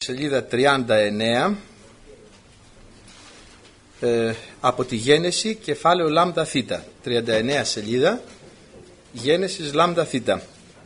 σελίδα 39, από τη Γένεση, κεφάλαιο λάμδα θήτα, 39 σελίδα, Γένεσης λάμδα θήτα.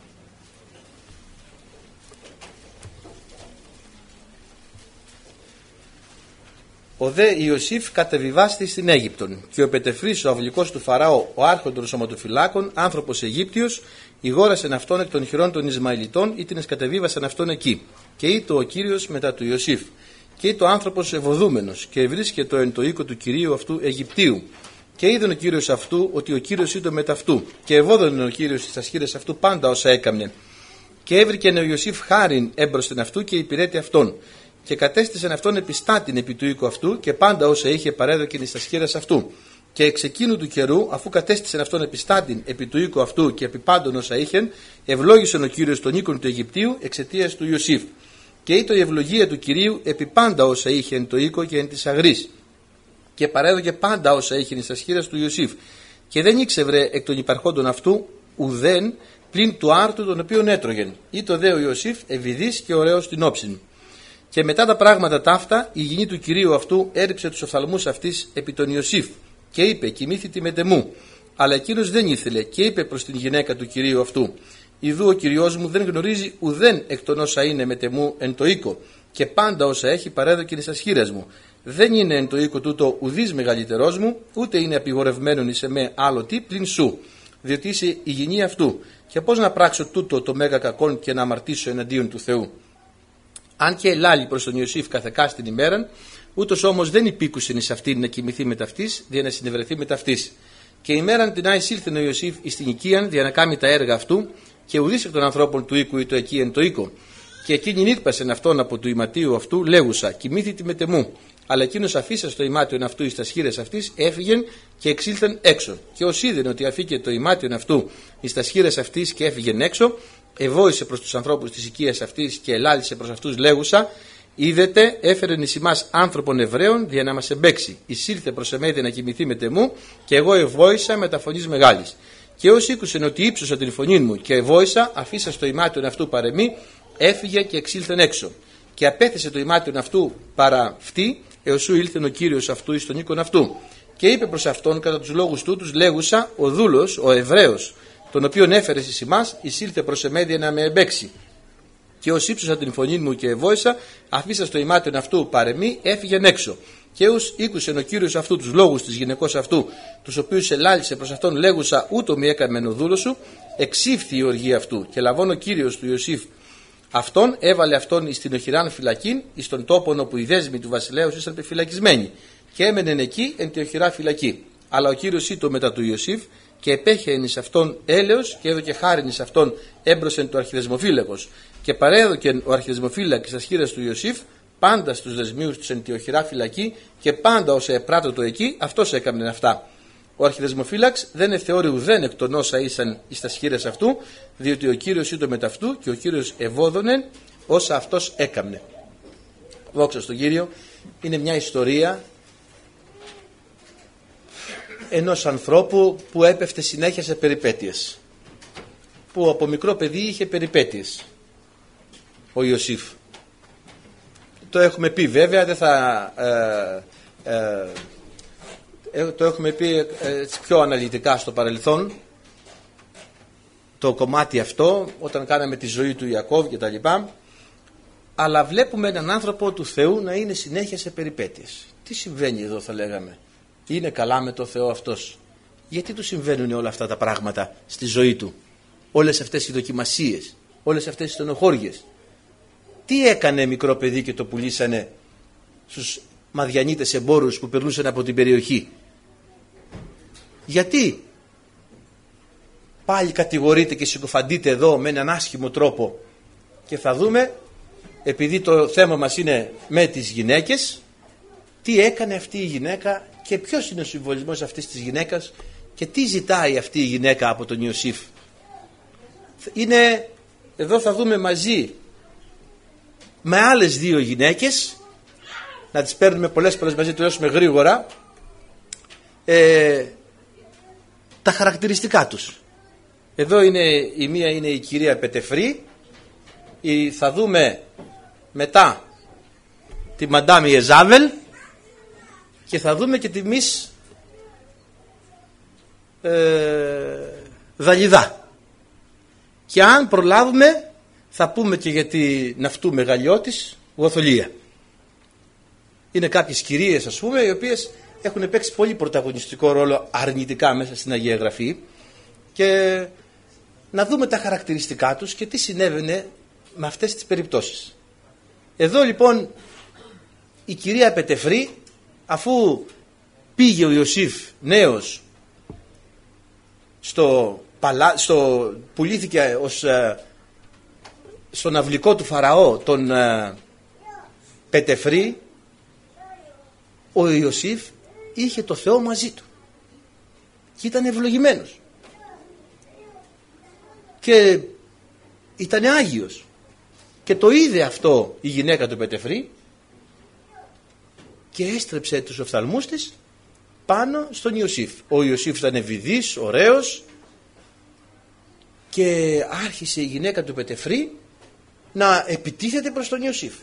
Ο δε Ιωσήφ κατεβιβάστη στην Αίγυπτον, και ο Πετεφρής ο αυλικός του Φαραώ, ο άρχον των σωματοφυλάκων, άνθρωπος Αιγύπτιος, ηγόρασεν αυτόν εκ των χειρών των Ισμαηλιτών, ήτινες κατεβίβασαν αυτόν εκεί. Και ήτο ο Κύριος μετά του Ιωσήφ. Και ήτο άνθρωπος ευωδούμενος, και βρίσκετο εν το οίκο του Κυρίου αυτού Αιγυπτίου. Και είδεν ο Κύριος αυτού ότι ο Κύριος ήτο μετ' αυτού, και ευώδωνε ο Κύριος στις ασχήρες αυτού πάντα όσα έκαμνε. Και έβρικεν ο Ιωσήφ χάριν έμπροσθεν αυτού και υπηρέτη αυτόν. Και κατέστησαν αυτόν επιστάτην επί του οίκου αυτού, και πάντα όσα είχε παρέδοκεν εις τα σχήρας αυτού. Και εξ εκείνου του καιρού, αφού κατέστησαν αυτόν επιστάτην επί του οίκου αυτού και επί πάντων όσα είχεν, ευλόγησαν ο Κύριος τον οίκον του Αιγυπτίου εξαιτίας του Ιωσήφ. Και ήτο η ευλογία του Κυρίου επί πάντα όσα είχε εν το οίκο και εν της αγρής. Και παρέδοκε πάντα όσα είχε εις τα σχήρας του Ιωσήφ. Και δεν ήξευρε εκ των υπαρχόντων αυτού ουδέν πλην του άρτου τον οποίον έτρωγεν. Ήτο δε ο Ιωσήφ ευηδής και ωραίος στην όψιν. Και μετά τα πράγματα ταύτα, η γυνή του Κυρίου αυτού έριψε τους οφθαλμούς αυτής επί τον Ιωσήφ και είπε: κοιμήθητη μετ' εμού. Αλλά εκείνος δεν ήθελε και είπε προς την γυναίκα του Κυρίου αυτού: ιδού ο Κυριός μου δεν γνωρίζει ουδέν εκ των όσα είναι μετ' εμού εν το οίκο, και πάντα όσα έχει παρέδοκεν εις ασχήρας μου. Δεν είναι εν το οίκο τούτο ουδής μεγαλύτερός μου, ούτε είναι απειγορευμένον εις εμέ άλλο τι πλην σου, διότι είσαι η γυνή αυτού. Και πώς να πράξω τούτο το μέγα κακόν και να αμαρτήσω εναντίον του Θεού. Αν και ελάλει προς τον Ιωσήφ καθεκάς την ημέραν, ούτως όμως δεν υπήκουσεν εις αυτήν να κοιμηθεί με ταυτής, δια να συνευρεθεί με ταυτής. Και ημέραν την άισήλθεν ο Ιωσήφ εις την οικίαν, δια να κάνει τα έργα αυτού, και ουδής εκ των ανθρώπων του οίκου ή το εκεί εν το οίκο. Και εκείνη ήρπασεν αυτόν από του ηματίου αυτού, λέγουσα: κοιμήθητη μετ' εμού. Αλλά εκείνος αφήσα στο ημάτιον αυτού εις τα σχήρες αυτής, έφυγεν και εξήλθεν έξω. Και ως είδεν ότι αφήκε το ημάτιον αυτού εις τα σχήρες αυτής και έφυγεν έξω, ευόησε προς τους ανθρώπους της οικίας αυτής και ελάλησε προς αυτούς λέγουσα: είδετε, έφερεν εις ημάς άνθρωπον Εβραίων δια να μας εμπέξει. Εισήλθε προς εμέδη να κοιμηθεί μετ' εμού, και εγώ ευόησα με τα φωνής μεγάλης. Και ως ήκουσεν ότι ύψωσα την φωνή μου και ευόησα, αφήσα στο ημάτιον αυτού παρεμή, έφυγε και εξήλθεν έξω. Και απέθεσε το ημάτιον αυτού παρά αυτή, έως σου ήλθεν ο Κύριος αυτού εις τον οίκον αυτού. Και είπε προς αυτόν κατά τους λόγους τούτους, λέγουσα: ο δούλος, ο Εβραίος, τον οποίον έφερες εις ημάς, εισήλθε προς εμέδια να με εμπέξει. Και ως ύψωσα την φωνή μου και ευόησα, αφήσα στο ημάτιον αυτού παρεμή, έφυγεν έξω. Και ως ήκουσεν ο Κύριος αυτού τους λόγους της γυναικός αυτού, τους οποίους ελάλησε προς αυτόν, λέγουσα: ούτω μη έκαμεν ο δούλος σου, εξήφθη η οργή αυτού. Και λαβών ο Κύριος του Ιωσήφ αυτόν, έβαλε αυτόν εις την οχυράν φυλακήν, εις τον τόπον όπου οι δέσμοι του βασιλέως ήσαν πεφυλακισμένοι. Και έμενεν εκεί εν τη οχυρά φυλακή. Αλλά ο Κύριος ήτο μετά του Ιωσήφ, και επέχεεν εις αυτόν έλεος, και έδωκε χάριν εις αυτόν έμπροσεν του αρχιδεσμοφύλακος. Και παρέδοκεν ο αρχιδεσμοφύλακ εις ασχήρας του Ιωσήφ πάντα στους δεσμίους τους εν τη οχυρά φυλακή, και πάντα όσα επράττωτο εκεί, αυτός έκαμνε αυτά. Ο αρχιδεσμοφύλαξ δεν εθεώρη ουδέν εκ των όσα ήσαν εις τα σχήρες αυτού, διότι ο Κύριος ήτο μετ' αυτού, και ο Κύριος ευώδωνεν όσα αυτός έκαμνε. Δόξα στον Κύριο. Είναι μια ιστορία ενός ανθρώπου που έπεφτε συνέχεια σε περιπέτειες, που από μικρό παιδί είχε περιπέτειες, ο Ιωσήφ. Το έχουμε πει βέβαια, δεν θα το έχουμε πει πιο αναλυτικά στο παρελθόν, το κομμάτι αυτό, όταν κάναμε τη ζωή του Ιακώβ και τα λοιπά. Αλλά βλέπουμε έναν άνθρωπο του Θεού να είναι συνέχεια σε περιπέτειες. Τι συμβαίνει εδώ, θα λέγαμε? Είναι καλά με το Θεό αυτός? Γιατί του συμβαίνουν όλα αυτά τα πράγματα στη ζωή του? Όλες αυτές οι δοκιμασίες, όλες αυτές οι στενοχώριες. Τι έκανε μικρό παιδί και το πουλήσανε στους Μαδιανίτες εμπόρους που περνούσαν από την περιοχή? Γιατί πάλι κατηγορείται και συκοφαντείται εδώ με έναν άσχημο τρόπο? Και θα δούμε, επειδή το θέμα μας είναι με τις γυναίκες, τι έκανε αυτή η γυναίκα και ποιος είναι ο συμβολισμός αυτής της γυναίκας και τι ζητάει αυτή η γυναίκα από τον Ιωσήφ. Εδώ θα δούμε μαζί με άλλες δύο γυναίκες, να τις παίρνουμε πολλές μαζί, τελειώσουμε γρήγορα, τα χαρακτηριστικά τους. Εδώ η μία είναι η κυρία Πετεφρή, θα δούμε μετά τη Μαντάμ Ιεζάβελ και θα δούμε και τη Μις Δαλιδά. Και αν προλάβουμε θα πούμε και για τη ναυτού μεγαλειώτης Βοθολία. Είναι κάποιες κυρίες, ας πούμε, οι οποίες έχουν παίξει πολύ πρωταγωνιστικό ρόλο αρνητικά μέσα στην Αγία Γραφή, και να δούμε τα χαρακτηριστικά τους και τι συνέβαινε με αυτές τις περιπτώσεις. Εδώ λοιπόν η κυρία Πετεφρή, αφού πήγε ο Ιωσήφ νέος πουλήθηκε στον αυλικό του Φαραώ τον Πετεφρή, ο Ιωσήφ είχε το Θεό μαζί του και ήταν ευλογημένος και ήταν Άγιος, και το είδε αυτό η γυναίκα του Πετεφρή και έστρεψε τους οφθαλμούς της πάνω στον Ιωσήφ. Ο Ιωσήφ ήταν ευηδής, ωραίος, και άρχισε η γυναίκα του Πετεφρή να επιτίθεται προς τον Ιωσήφ.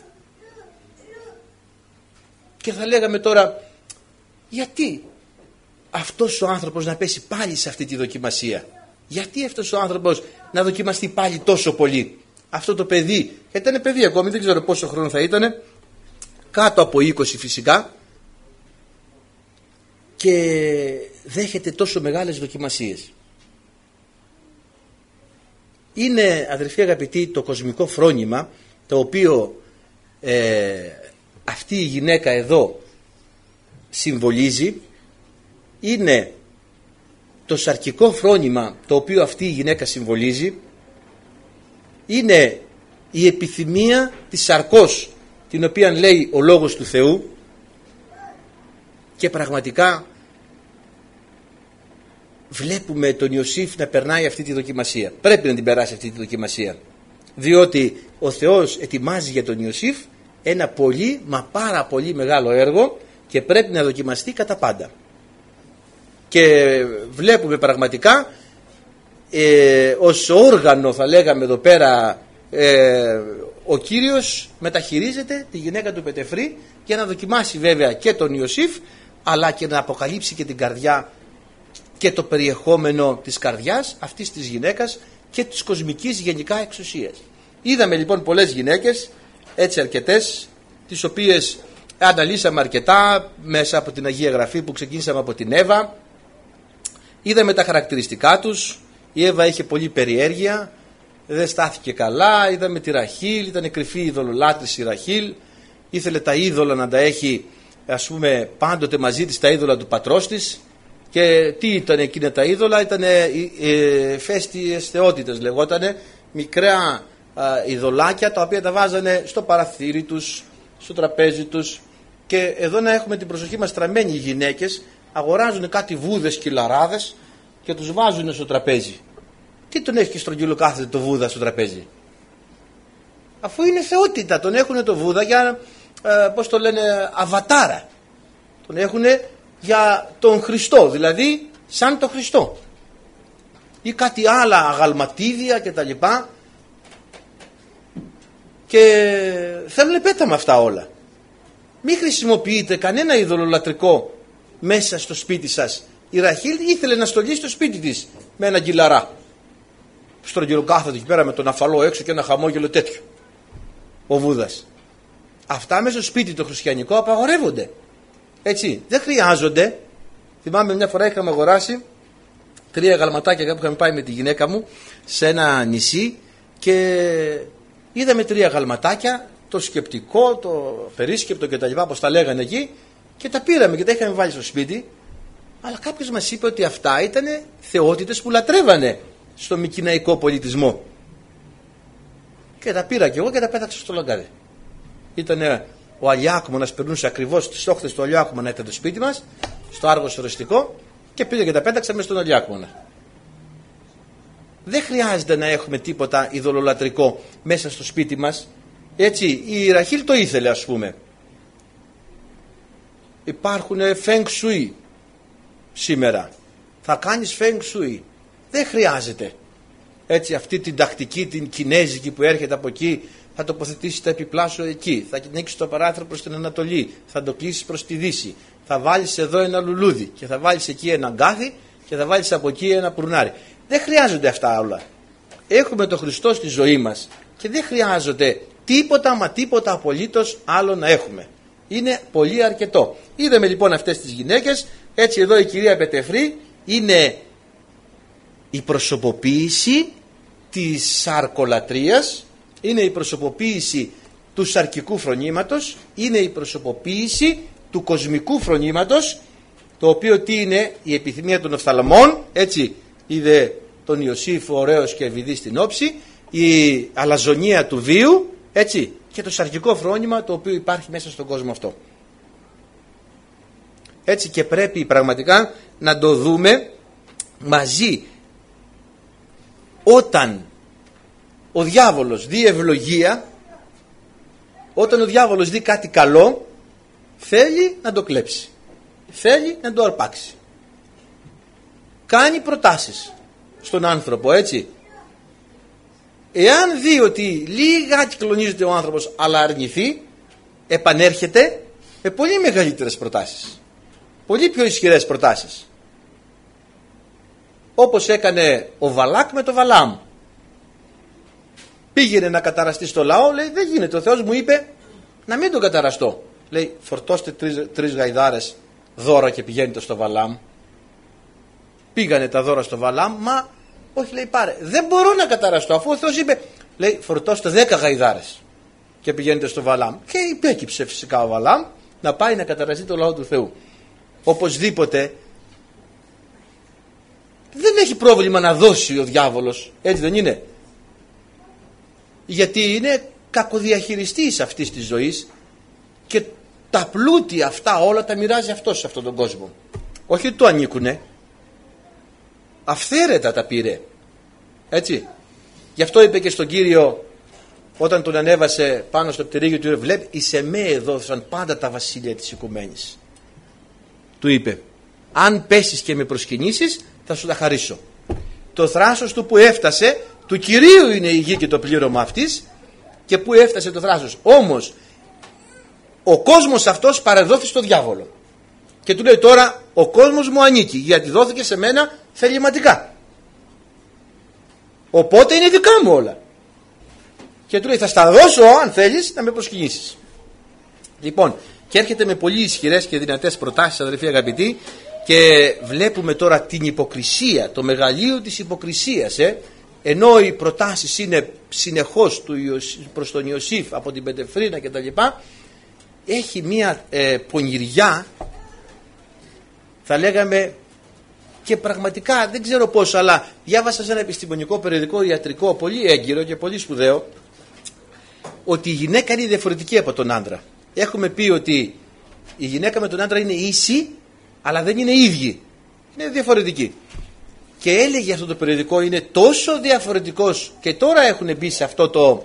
Και θα λέγαμε τώρα, γιατί αυτός ο άνθρωπος να πέσει πάλι σε αυτή τη δοκιμασία? Γιατί αυτός ο άνθρωπος να δοκιμαστεί πάλι τόσο πολύ? Αυτό το παιδί, γιατί ήταν παιδί ακόμη, δεν ξέρω πόσο χρόνο θα ήταν, κάτω από 20 φυσικά, και δέχεται τόσο μεγάλες δοκιμασίες. Είναι, αδερφοί αγαπητοί, το κοσμικό φρόνημα το οποίο αυτή η γυναίκα εδώ συμβολίζει. Είναι το σαρκικό φρόνημα το οποίο αυτή η γυναίκα συμβολίζει. Είναι η επιθυμία της σαρκός την οποία λέει ο Λόγος του Θεού, και πραγματικά βλέπουμε τον Ιωσήφ να περνάει αυτή τη δοκιμασία. Πρέπει να την περάσει αυτή τη δοκιμασία, διότι ο Θεός ετοιμάζει για τον Ιωσήφ ένα πολύ μα πάρα πολύ μεγάλο έργο και πρέπει να δοκιμαστεί κατά πάντα. Και βλέπουμε πραγματικά ως όργανο, θα λέγαμε εδώ πέρα, ο Κύριος μεταχειρίζεται τη γυναίκα του Πετεφρή για να δοκιμάσει βέβαια και τον Ιωσήφ, αλλά και να αποκαλύψει και την καρδιά και το περιεχόμενο της καρδιάς αυτής της γυναίκας και της κοσμικής γενικά εξουσίας. Είδαμε λοιπόν πολλές γυναίκες, έτσι αρκετές, τις οποίες αναλύσαμε αρκετά μέσα από την Αγία Γραφή που ξεκίνησαμε από την Εύα. Είδαμε τα χαρακτηριστικά τους. Η Εύα είχε πολύ περιέργεια, δεν στάθηκε καλά. Είδαμε τη Ραχήλ, ήταν κρυφή ειδωλολάτρης η Ραχήλ, ήθελε τα είδωλα να τα έχει, ας πούμε, πάντοτε μαζί της, τα είδωλα του πατρός της. Και τι ήταν εκείνα τα είδωλα? Ήταν φέστιες θεότητες λεγότανε, μικρά ειδωλάκια τα οποία τα βάζανε στο παραθύρι τους, στο τραπέζι τους. Και εδώ να έχουμε την προσοχή μας στραμμένη, οι γυναίκες αγοράζουν κάτι βούδες και λαράδες και τους βάζουν στο τραπέζι. Τι τον έχει και στρογγυλό κάθεται το βούδα στο τραπέζι? Αφού είναι θεότητα, τον έχουν το βούδα για, πώς το λένε, αβατάρα. Τον έχουν για τον Χριστό, δηλαδή σαν τον Χριστό, ή κάτι άλλα αγαλματίδια και τα λοιπά, και θέλουν πέτα με αυτά όλα. Μην χρησιμοποιείτε κανένα ειδωλολατρικό μέσα στο σπίτι σας. Η Ραχήλ ήθελε να στολίσει το σπίτι της με ένα γκυλαρά, στρογγυλοκάθετο εκεί πέρα με τον αφαλό έξω και ένα χαμόγελο τέτοιο, ο Βούδας. Αυτά μέσα στο σπίτι το χριστιανικό απαγορεύονται. Έτσι, δεν χρειάζονται. Θυμάμαι μια φορά είχαμε αγοράσει 3 γαλματάκια που είχαμε πάει με τη γυναίκα μου σε ένα νησί και είδαμε 3 γαλματάκια, το σκεπτικό, το περίσκεπτο και τα λοιπά, όπως τα λέγανε εκεί, και τα πήραμε και τα είχαμε βάλει στο σπίτι. Αλλά κάποιος μας είπε ότι αυτά ήταν θεότητες που λατρεύανε στο μικηναϊκό πολιτισμό. Και τα πήρα και εγώ και τα πέταξα στο λαγκάδι. Ήτανε ο Αλιάκμονας, περνούσε ακριβώς στις όχθες του Αλιάκμονα, ήταν το σπίτι μας, στο Άργος Οριστικό, και πήγα και τα πέταξα μέσα στον Αλιάκμονα. Δεν χρειάζεται να έχουμε τίποτα ειδωλολατρικό μέσα στο σπίτι μας. Έτσι, η Ραχήλ το ήθελε, ας πούμε. Υπάρχουν Feng Shui σήμερα. Θα κάνεις Feng Shui. Δεν χρειάζεται. Έτσι, αυτή την τακτική, την κινέζικη που έρχεται από εκεί, θα τοποθετήσεις τα επιπλάσου εκεί, θα ανοίξεις το παράθυρο προς την Ανατολή, θα το κλείσεις προς τη Δύση, θα βάλεις εδώ ένα λουλούδι και θα βάλεις εκεί ένα γκάθι και θα βάλεις από εκεί ένα πουρνάρι. Δεν χρειάζονται αυτά όλα. Έχουμε τον Χριστό στη ζωή μας και δεν χρειάζονται τίποτα μα τίποτα απολύτως άλλο να έχουμε. Είναι πολύ αρκετό. Είδαμε λοιπόν αυτές τις γυναίκες. Έτσι εδώ η κυρία Πετεφρή είναι η προσωποποίηση της σαρκολατρίας, είναι η προσωποποίηση του σαρκικού φρονήματος, είναι η προσωποποίηση του κοσμικού φρονήματος, το οποίο τι είναι? Η επιθυμία των οφθαλμών, έτσι είδε τον Ιωσήφ ωραίος και ευηδής στην όψη, η αλαζονία του βίου, έτσι, και το σαρκικό φρόνημα το οποίο υπάρχει μέσα στον κόσμο αυτό. Έτσι και πρέπει πραγματικά να το δούμε μαζί. Όταν ο διάβολος δει ευλογία, όταν ο διάβολος δει κάτι καλό, θέλει να το κλέψει, θέλει να το αρπάξει. Κάνει προτάσεις στον άνθρωπο, έτσι. Εάν δει ότι λίγα κλονίζεται ο άνθρωπος αλλά αρνηθεί, επανέρχεται με πολύ μεγαλύτερες προτάσεις, πολύ πιο ισχυρές προτάσεις, όπως έκανε ο Βαλάκ με το Βαλάμ. Πήγαινε να καταραστεί στο λαό, λέει δεν γίνεται, ο Θεός μου είπε να μην τον καταραστώ. Λέει φορτώστε τρεις γαϊδάρες δώρα και πηγαίνετε στο Βαλάμ. Πήγανε τα δώρα στο Βαλάμ, μα όχι, λέει πάρε, δεν μπορώ να καταραστώ αφού ο Θεός είπε, λέει φορτώστε 10 γαϊδάρες και πηγαίνετε στο Βαλάμ. Και υπέκυψε φυσικά ο Βαλάμ να πάει να καταραστεί το λαό του Θεού. Οπωσδήποτε δεν έχει πρόβλημα να δώσει ο διάβολος, έτσι δεν είναι? Γιατί είναι κακοδιαχειριστής αυτής της ζωής και τα πλούτη αυτά όλα τα μοιράζει αυτός σε αυτόν τον κόσμο. Όχι ότι του ανήκουνε, αυθαίρετα τα πήρε, έτσι. Γι' αυτό είπε και στον Κύριο όταν τον ανέβασε πάνω στο πτερίγιο του, βλέπει εις εμέ εδόθησαν πάντα τα βασίλεια της οικουμένης. Του είπε, αν πέσεις και με προσκυνήσεις θα σου τα χαρίσω. Το θράσος του που έφτασε, του Κυρίου είναι η γη και το πλήρωμα αυτής, και που έφτασε το θράσος. Όμως ο κόσμος αυτός παρεδόθη στο διάβολο και του λέει τώρα ο κόσμος μου ανήκει γιατί δόθηκε σε μένα θεληματικά, οπότε είναι δικά μου όλα, και του λέει θα στα δώσω αν θέλεις να με προσκυνήσεις. Λοιπόν, και έρχεται με πολύ ισχυρές και δυνατές προτάσεις, αδελφοί αγαπητοί, και βλέπουμε τώρα την υποκρισία, το μεγαλείο της υποκρισίας, ενώ οι προτάσεις είναι συνεχώς προς τον Ιωσήφ από την Πετεφρίνα και τα λοιπά, έχει μία πονηριά, θα λέγαμε, και πραγματικά δεν ξέρω πώς, αλλά διάβασα σε ένα επιστημονικό περιοδικό ιατρικό πολύ έγκυρο και πολύ σπουδαίο, ότι η γυναίκα είναι διαφορετική από τον άντρα. Έχουμε πει ότι η γυναίκα με τον άντρα είναι ίση, αλλά δεν είναι ίδιοι, είναι διαφορετικοί. Και έλεγε αυτό το περιοδικό, είναι τόσο διαφορετικός, και τώρα έχουν μπει σε αυτό το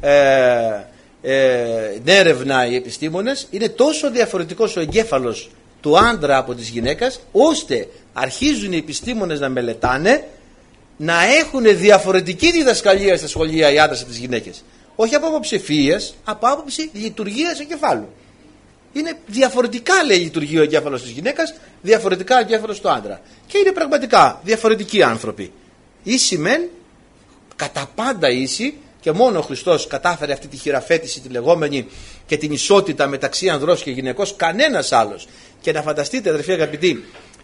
έρευνα οι επιστήμονες, είναι τόσο διαφορετικός ο εγκέφαλος του άντρα από της γυναίκας, ώστε αρχίζουν οι επιστήμονες να μελετάνε να έχουν διαφορετική διδασκαλία στα σχολεία οι άντρες από τις γυναίκες. Όχι από άποψη ευφυΐας, από άποψη λειτουργίας εγκεφάλου. Είναι διαφορετικά, λέει, λειτουργεί ο εγκέφαλος της γυναίκας, διαφορετικά ο εγκέφαλος του άντρα. Και είναι πραγματικά διαφορετικοί άνθρωποι. Ίσοι μεν, κατά πάντα ίσοι, και μόνο ο Χριστός κατάφερε αυτή τη χειραφέτηση τη λεγόμενη και την ισότητα μεταξύ ανδρός και γυναικός, κανένας άλλος. Και να φανταστείτε, αδερφοί αγαπητοί,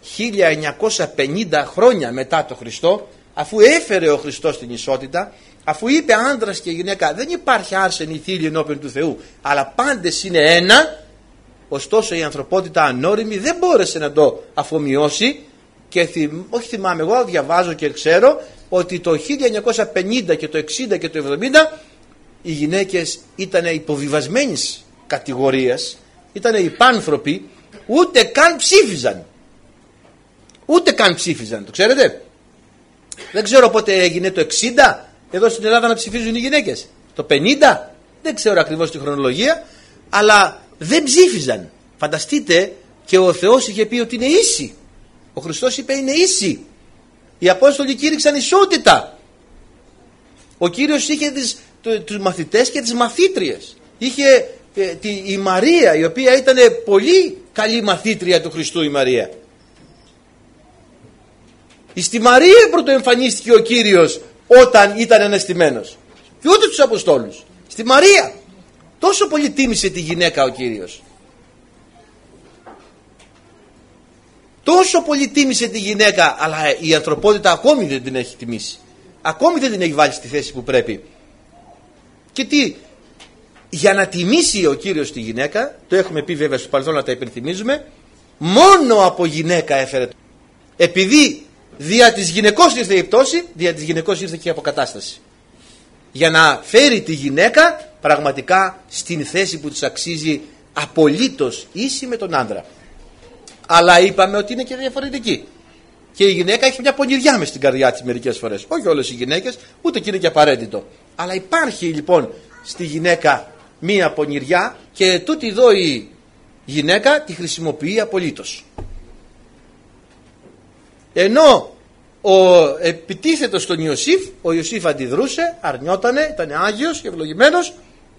1950 χρόνια μετά το Χριστό, αφού έφερε ο Χριστός την ισότητα, αφού είπε άντρας και γυναίκα δεν υπάρχει άρσενη θήλη ενώπιον του Θεού, αλλά πάντες είναι ένα, ωστόσο η ανθρωπότητα ανώριμη δεν μπόρεσε να το αφομοιώσει, και όχι θυμάμαι, εγώ διαβάζω και ξέρω ότι το 1950 και το 60 και το 70 οι γυναίκες ήταν υποβιβασμένης κατηγορίας, ήταν υπάνθρωποι, ούτε καν ψήφιζαν. Ούτε καν ψήφιζαν, το ξέρετε? Δεν ξέρω πότε έγινε, το 60 εδώ στην Ελλάδα να ψηφίζουν οι γυναίκες, το 50 δεν ξέρω ακριβώς τη χρονολογία, αλλά δεν ψήφιζαν. Φανταστείτε, και ο Θεός είχε πει ότι είναι ίσοι. Ο Χριστός είπε είναι ίσοι. Οι Απόστολοι κήρυξαν ισότητα. Ο Κύριος είχε τις τους μαθητές και τις μαθήτριες. Είχε η Μαρία, η οποία ήταν πολύ καλή μαθήτρια του Χριστού, η Μαρία. Στη Μαρία πρωτοεμφανίστηκε ο Κύριος όταν ήταν αναστημένος. Και ούτε τους Αποστόλους. Στη Μαρία. Τόσο πολύ τίμησε τη γυναίκα ο Κύριος. Τόσο πολύ τίμησε τη γυναίκα, αλλά η ανθρωπότητα ακόμη δεν την έχει τιμήσει. Ακόμη δεν την έχει βάλει στη θέση που πρέπει. Και τι, για να τιμήσει ο Κύριος τη γυναίκα, το έχουμε πει βέβαια στο παρελθόν να τα υπενθυμίζουμε, μόνο από γυναίκα έφερε. Επειδή δια της γυναικός ήρθε η πτώση, δια της γυναικός ήρθε και η αποκατάσταση. Για να φέρει τη γυναίκα πραγματικά στην θέση που της αξίζει, απολύτως ίση με τον άντρα. Αλλά είπαμε ότι είναι και διαφορετική. Και η γυναίκα έχει μια πονηριά μες στην καρδιά της μερικές φορές. Όχι όλες οι γυναίκες, ούτε και είναι και απαραίτητο. Αλλά υπάρχει λοιπόν στη γυναίκα μια πονηριά και τούτη εδώ η γυναίκα τη χρησιμοποιεί απολύτως. Ενώ επιτίθετος στον Ιωσήφ, ο Ιωσήφ αντιδρούσε, αρνιότανε, ήταν άγιος και ευλογημένος.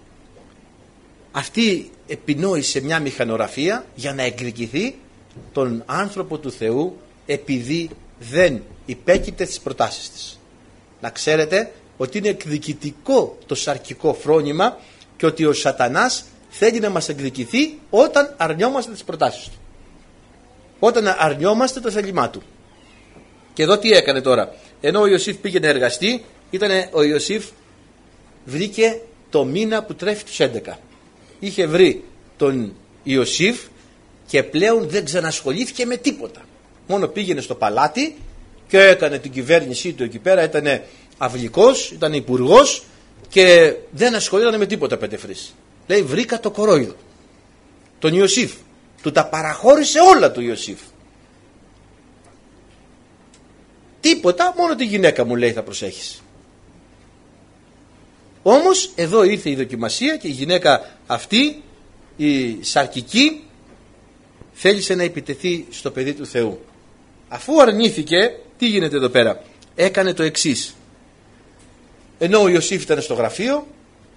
Αυτή επινόησε μια μηχανογραφία για να εκδικηθεί τον άνθρωπο του Θεού, επειδή δεν υπέκειται στις προτάσεις της. Να ξέρετε ότι είναι εκδικητικό το σαρκικό φρόνημα και ότι ο σατανάς θέλει να μας εκδικηθεί όταν αρνιόμαστε τις προτάσεις του. Όταν αρνιόμαστε το θέλημά του. Και εδώ τι έκανε τώρα. Ενώ ο Ιωσήφ πήγε να εργαστεί, ο Ιωσήφ βρήκε το μήνα που τρέφει τους 11. Είχε βρει τον Ιωσήφ και πλέον δεν ξανασχολήθηκε με τίποτα. Μόνο πήγαινε στο παλάτι και έκανε την κυβέρνησή του εκεί πέρα. Ήταν αυλικός, ήταν υπουργός και δεν ασχολήταν με τίποτα πεντεφρής. Λέει, βρήκα το κορόιδο, τον Ιωσήφ. Του τα παραχώρησε όλα του Ιωσήφ. Τίποτα, μόνο τη γυναίκα μου λέει θα προσέχεις. Όμως εδώ ήρθε η δοκιμασία και η γυναίκα αυτή, η σαρκική, θέλησε να επιτεθεί στο παιδί του Θεού. Αφού αρνήθηκε, τι γίνεται εδώ πέρα. Έκανε το εξής. Ενώ ο Ιωσήφ ήταν στο γραφείο,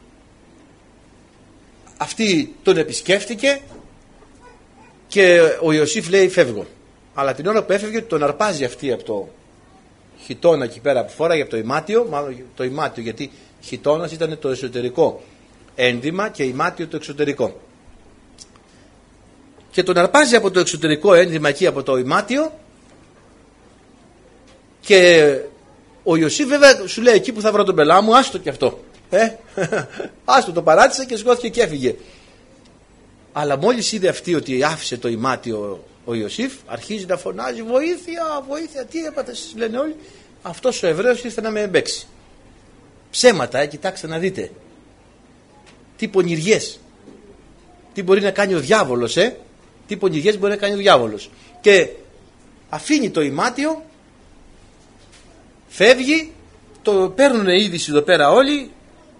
αυτή τον επισκέφτηκε και ο Ιωσήφ λέει φεύγω. Αλλά την ώρα που έφευγε τον αρπάζει αυτή από το χιτώνα εκεί πέρα που φόραγε, από το ημάτιο, μάλλον το ημάτιο, γιατί χιτώνας ήταν το εσωτερικό ένδυμα και ημάτιο το εξωτερικό. Και τον αρπάζει από το εξωτερικό ένδυμα εκεί από το ημάτιο και ο Ιωσήφ βέβαια σου λέει εκεί που θα βρω τον πελά μου, άστο και αυτό. Άστο, το παράτησε και σηκώθηκε και έφυγε. Αλλά μόλις είδε αυτή ότι άφησε το ημάτιο ο Ιωσήφ, αρχίζει να φωνάζει βοήθεια, βοήθεια, τι έπαθες, λένε όλοι. Αυτός ο Εβραίος ήρθε να με εμπέξει. Ψέματα, κοιτάξτε να δείτε. Τι πονηριές. Τι μπορεί να κάνει ο διάβολος, Τι πονηριές μπορεί να κάνει ο διάβολος. Και αφήνει το ημάτιο, φεύγει, το παίρνουν είδηση εδώ πέρα όλοι.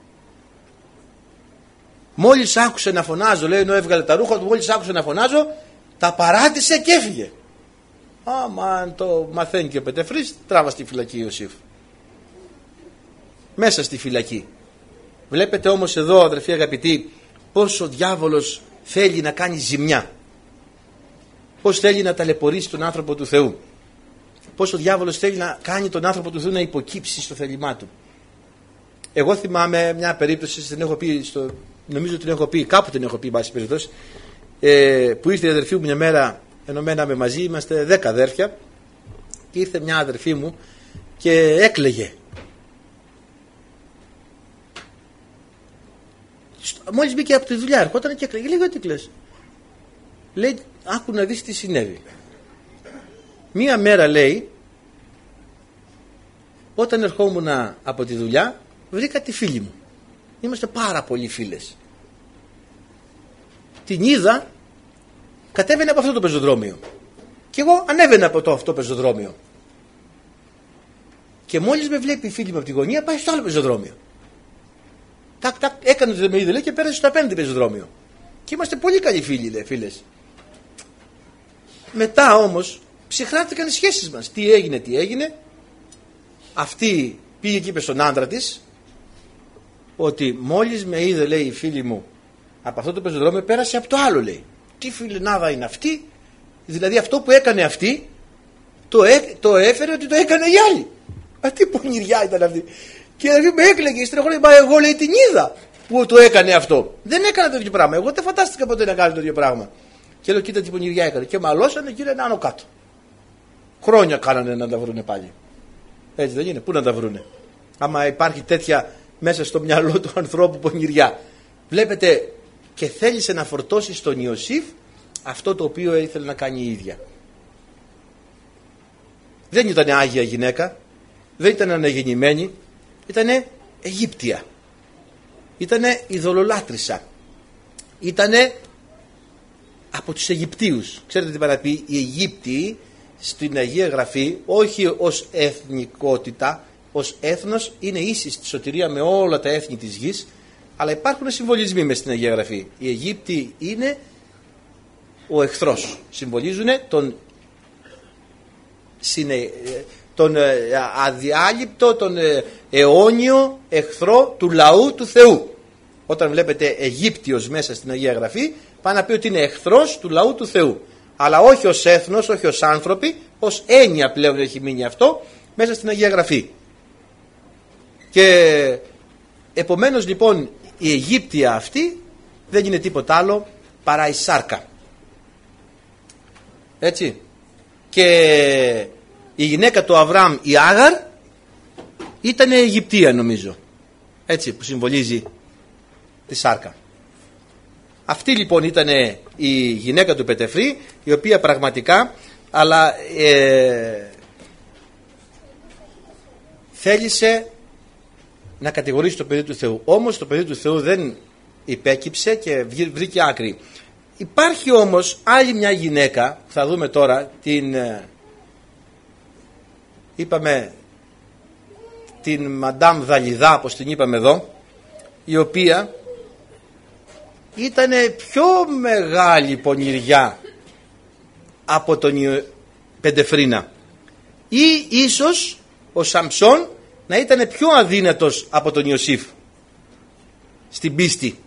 Μόλις άκουσε να φωνάζω, λέει, ενώ έβγαλε τα ρούχα του, μόλις άκουσε να φωνάζω, τα παράτησε και έφυγε. Άμα αν το μαθαίνει και ο Πετεφρής, τράβα στη φυλακή Ιωσήφ. Μέσα στη φυλακή. Βλέπετε όμως εδώ, αδερφοί αγαπητοί, πώς ο διάβολος θέλει να κάνει ζημιά. Πώς θέλει να ταλαιπωρήσει τον άνθρωπο του Θεού. Πώς ο διάβολος θέλει να κάνει τον άνθρωπο του Θεού να υποκύψει στο θέλημά του. Εγώ θυμάμαι μια περίπτωση, την έχω πει νομίζω την έχω πει, κάπου την έχω πει, βάση περιπτώσει, που ήρθε η αδερφή μου μια μέρα, ενωμέναμε μαζί, είμαστε 10 αδέρφια, και ήρθε μια αδερφή μου και έκλαιγε. Μόλις μπήκε από τη δουλειά, ερχόταν και έκλαιγε. Λέει, τι κλαις? Λέει, άκου να δεις τι συνέβη. Μία μέρα, λέει, όταν ερχόμουν από τη δουλειά, βρήκα τη φίλη μου. Είμαστε πάρα πολλοί φίλες. Την είδα, κατέβαινε από αυτό το πεζοδρόμιο. Και εγώ ανέβαινα από αυτό το πεζοδρόμιο. Και μόλις με βλέπει η φίλη μου από τη γωνία, πάει στο άλλο πεζοδρόμιο. Τακ, τακ, έκανε το με είδε, λέει, και πέρασε στο απέναντι πεζοδρόμιο. Και είμαστε πολύ καλοί φίλοι, λέει, φίλες. Μετά όμως ψυχράτηκαν οι σχέσεις μας. Τι έγινε. Αυτή πήγε και είπε στον άντρα της ότι μόλις με είδε, λέει, η φίλη μου από αυτό το πεζοδρόμιο, πέρασε από το άλλο, λέει. Τι φιλενάδα είναι αυτή? Δηλαδή αυτό που έκανε αυτή το έφερε ότι το έκανε η άλλη. Τι πονηριά ήταν αυτή. Και δηλαδή με έκλαιγε στρεχόλη, μα εγώ, λέει, την είδα που το έκανε αυτό. Δεν έκανα το ίδιο πράγμα. Εγώ δεν φαντάστηκα ποτέ να κάνω το ίδιο πράγμα. Και λέω, κοίτα τι πονηριά έκανε. Και μαλώσανε και λένε άνω κάτω. Χρόνια κάνανε να τα βρούνε πάλι. Έτσι δεν είναι? Πού να τα βρούνε? Άμα υπάρχει τέτοια μέσα στο μυαλό του ανθρώπου πονηριά. Βλέπετε, και θέλησε να φορτώσει στον Ιωσήφ αυτό το οποίο ήθελε να κάνει η ίδια. Δεν ήταν άγια γυναίκα, δεν ήταν αναγεννημένη, ήταν Αιγύπτια, ήταν ειδωλολάτρησα, ήταν από τους Αιγυπτίους. Ξέρετε τι παραπεί? Οι Αιγύπτιοι στην Αγία Γραφή, όχι ως εθνικότητα, ως έθνος, είναι ίσοι στη σωτηρία με όλα τα έθνη της γης, αλλά υπάρχουν συμβολισμοί μες στην Αγία Γραφή. Οι Αιγύπτιοι είναι ο εχθρός, συμβολίζουν τον αδιάλειπτο, τον αιώνιο εχθρό του λαού του Θεού. Όταν βλέπετε Αιγύπτιος μέσα στην Αγία Γραφή, πάνε να πει ότι είναι εχθρός του λαού του Θεού. Αλλά όχι ως έθνος, όχι ως άνθρωποι, ως έννοια πλέον έχει μείνει αυτό μέσα στην Αγία Γραφή. Και επομένως λοιπόν η Αιγύπτια αυτή δεν είναι τίποτα άλλο παρά η σάρκα. Έτσι. Και η γυναίκα του Αβραάμ, η Άγαρ, ήταν Αιγυπτία νομίζω. Έτσι, που συμβολίζει τη σάρκα. Αυτή λοιπόν ήταν η γυναίκα του Πετεφρή, η οποία πραγματικά θέλησε να κατηγορήσει το παιδί του Θεού. Όμως το παιδί του Θεού δεν υπέκυψε και βρήκε άκρη. Υπάρχει όμως άλλη μια γυναίκα, θα δούμε τώρα, την Μαντάμ Δαλιδά, όπως την είπαμε εδώ, η οποία ήταν πιο μεγάλη πονηριά από τον Πεντεφρίνα, ή ίσως ο Σαμψόν να ήταν πιο αδύνατος από τον Ιωσήφ στην πίστη.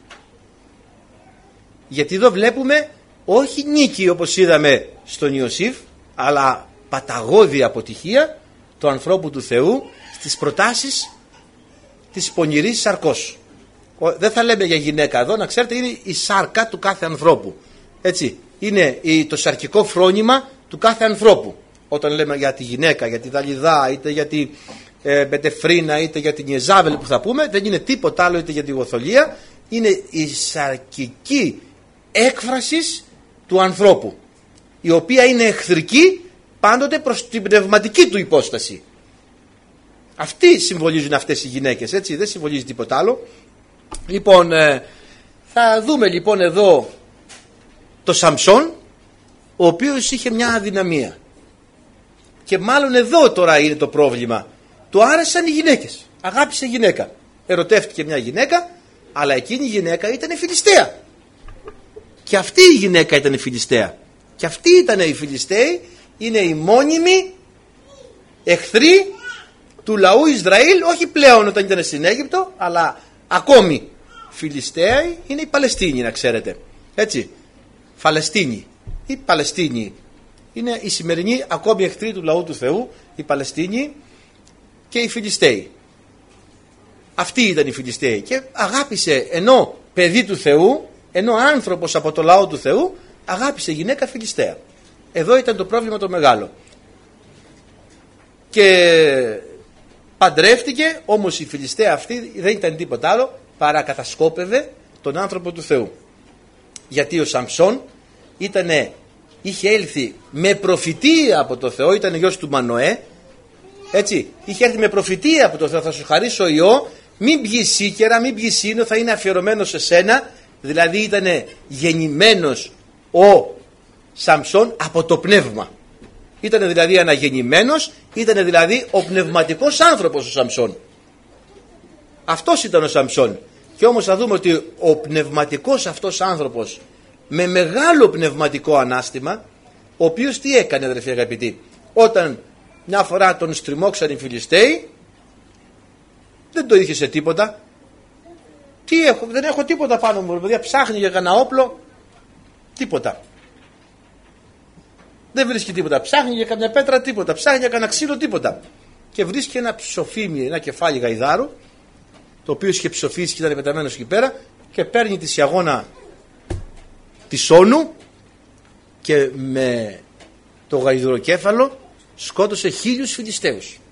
Γιατί εδώ βλέπουμε όχι νίκη όπως είδαμε στον Ιωσήφ, αλλά παταγώδη αποτυχία του ανθρώπου του Θεού στις προτάσεις της πονηρής σαρκός. Δεν θα λέμε για γυναίκα εδώ, να ξέρετε, είναι η σάρκα του κάθε ανθρώπου. Έτσι, είναι το σαρκικό φρόνημα του κάθε ανθρώπου. Όταν λέμε για τη γυναίκα, για τη Δαλιδά, είτε για τη Πετεφρίνα, είτε για την Ιεζάβελ που θα πούμε, δεν είναι τίποτα άλλο, είτε για τη Γοθολία, είναι η σαρκική έκφραση του ανθρώπου, η οποία είναι εχθρική πάντοτε προς την πνευματική του υπόσταση. Αυτοί συμβολίζουν αυτές οι γυναίκες, έτσι, δεν συμβολίζει τίποτα άλλο. Λοιπόν, θα δούμε λοιπόν εδώ το Σαμψόν, ο οποίος είχε μια αδυναμία. Και μάλλον εδώ τώρα είναι το πρόβλημα. Του άρεσαν οι γυναίκες. Αγάπησε γυναίκα. Ερωτεύτηκε μια γυναίκα, αλλά εκείνη η γυναίκα ήταν Φιλιστέα. Και αυτή η γυναίκα ήταν Φιλιστέα. Και αυτή ήταν η Φιλιστέοι, είναι οι μόνιμοι εχθροί του λαού Ισραήλ, όχι πλέον όταν ήταν στην Αίγυπτο, αλλά ακόμη Φιλιστέοι είναι οι Παλαιστίνοι, να ξέρετε. Έτσι. Φαλαιστίνοι. Οι Παλαιστίνοι είναι οι σημερινοί ακόμη εχθροί του λαού του Θεού, οι Παλαιστίνοι και οι Φιλιστέοι. Αυτοί ήταν οι Φιλιστέοι. Και αγάπησε, ενώ παιδί του Θεού, ενώ άνθρωπος από το λαό του Θεού, αγάπησε γυναίκα Φιλιστέα. Εδώ ήταν το πρόβλημα το μεγάλο. Και παντρεύτηκε, όμως η Φιλιστέα αυτή δεν ήταν τίποτα άλλο παρά κατασκόπευε τον άνθρωπο του Θεού. Γιατί ο Σαμψόν είχε έλθει με προφητεία από το Θεό, ήταν γιος του Μανοέ, έτσι, είχε έρθει με προφητεία από το Θεό, θα σου χαρίσω ιό, μην πιεις σίκερα, μην πιεις ίνο, θα είναι αφιερωμένο σε σένα. Δηλαδή ήταν γεννημένος ο Σαμψόν από το πνεύμα. Ήταν δηλαδή αναγεννημένος, ήταν δηλαδή ο πνευματικός άνθρωπος ο Σαμψόν. Αυτός ήταν ο Σαμψόν. Και όμως θα δούμε ότι ο πνευματικός αυτός άνθρωπος, με μεγάλο πνευματικό ανάστημα, ο οποίος τι έκανε, αδερφοί αγαπητοί? Όταν μια φορά τον στριμώξαν οι Φιλιστέοι, δεν το είχε σε τίποτα. Τι έχω, δεν έχω τίποτα πάνω μου. Παιδιά, ψάχνει για κανένα όπλο, τίποτα. Δεν βρίσκει τίποτα. Ψάχνει για καμιά πέτρα, τίποτα. Ψάχνει για κανένα ξύλο, τίποτα. Και βρίσκει ένα ψοφίμι, ένα κεφάλι γαϊδάρου, το οποίο είχε ψοφήσει και ήταν πεταμένο εκεί πέρα, και παίρνει τη σιαγώνα της όνου και με το γαϊδουροκέφαλο σκότωσε 1000 Φιλιστέους.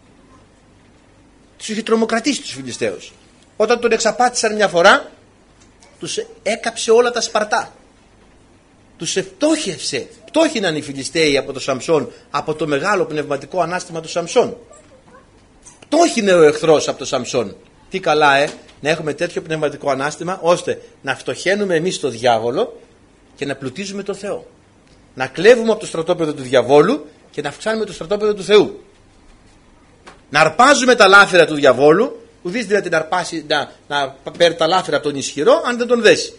Τους είχε τρομοκρατήσει τους Φιλιστέους. Όταν τον εξαπάτησαν μια φορά, τους έκαψε όλα τα Σπαρτά. Τους ευτόχευσε. Πτώχυναν οι Φιλιστέοι από τον Σαμσόν, από το μεγάλο πνευματικό ανάστημα του Σαμσόν. Πτώχινε ο εχθρός από τον Σαμσόν. Τι καλά να έχουμε τέτοιο πνευματικό ανάστημα, ώστε να φτωχαίνουμε εμείς το διάβολο και να πλουτίζουμε τον Θεό. Να κλέβουμε από το στρατόπεδο του διαβόλου και να αυξάνουμε το στρατόπεδο του Θεού. Να αρπάζουμε τα λάφυρα του διαβόλου, ουδής δηλαδή να αρπάσει, να παίρνει τα λάφυρα από τον ισχυρό, αν δεν τον δέσει.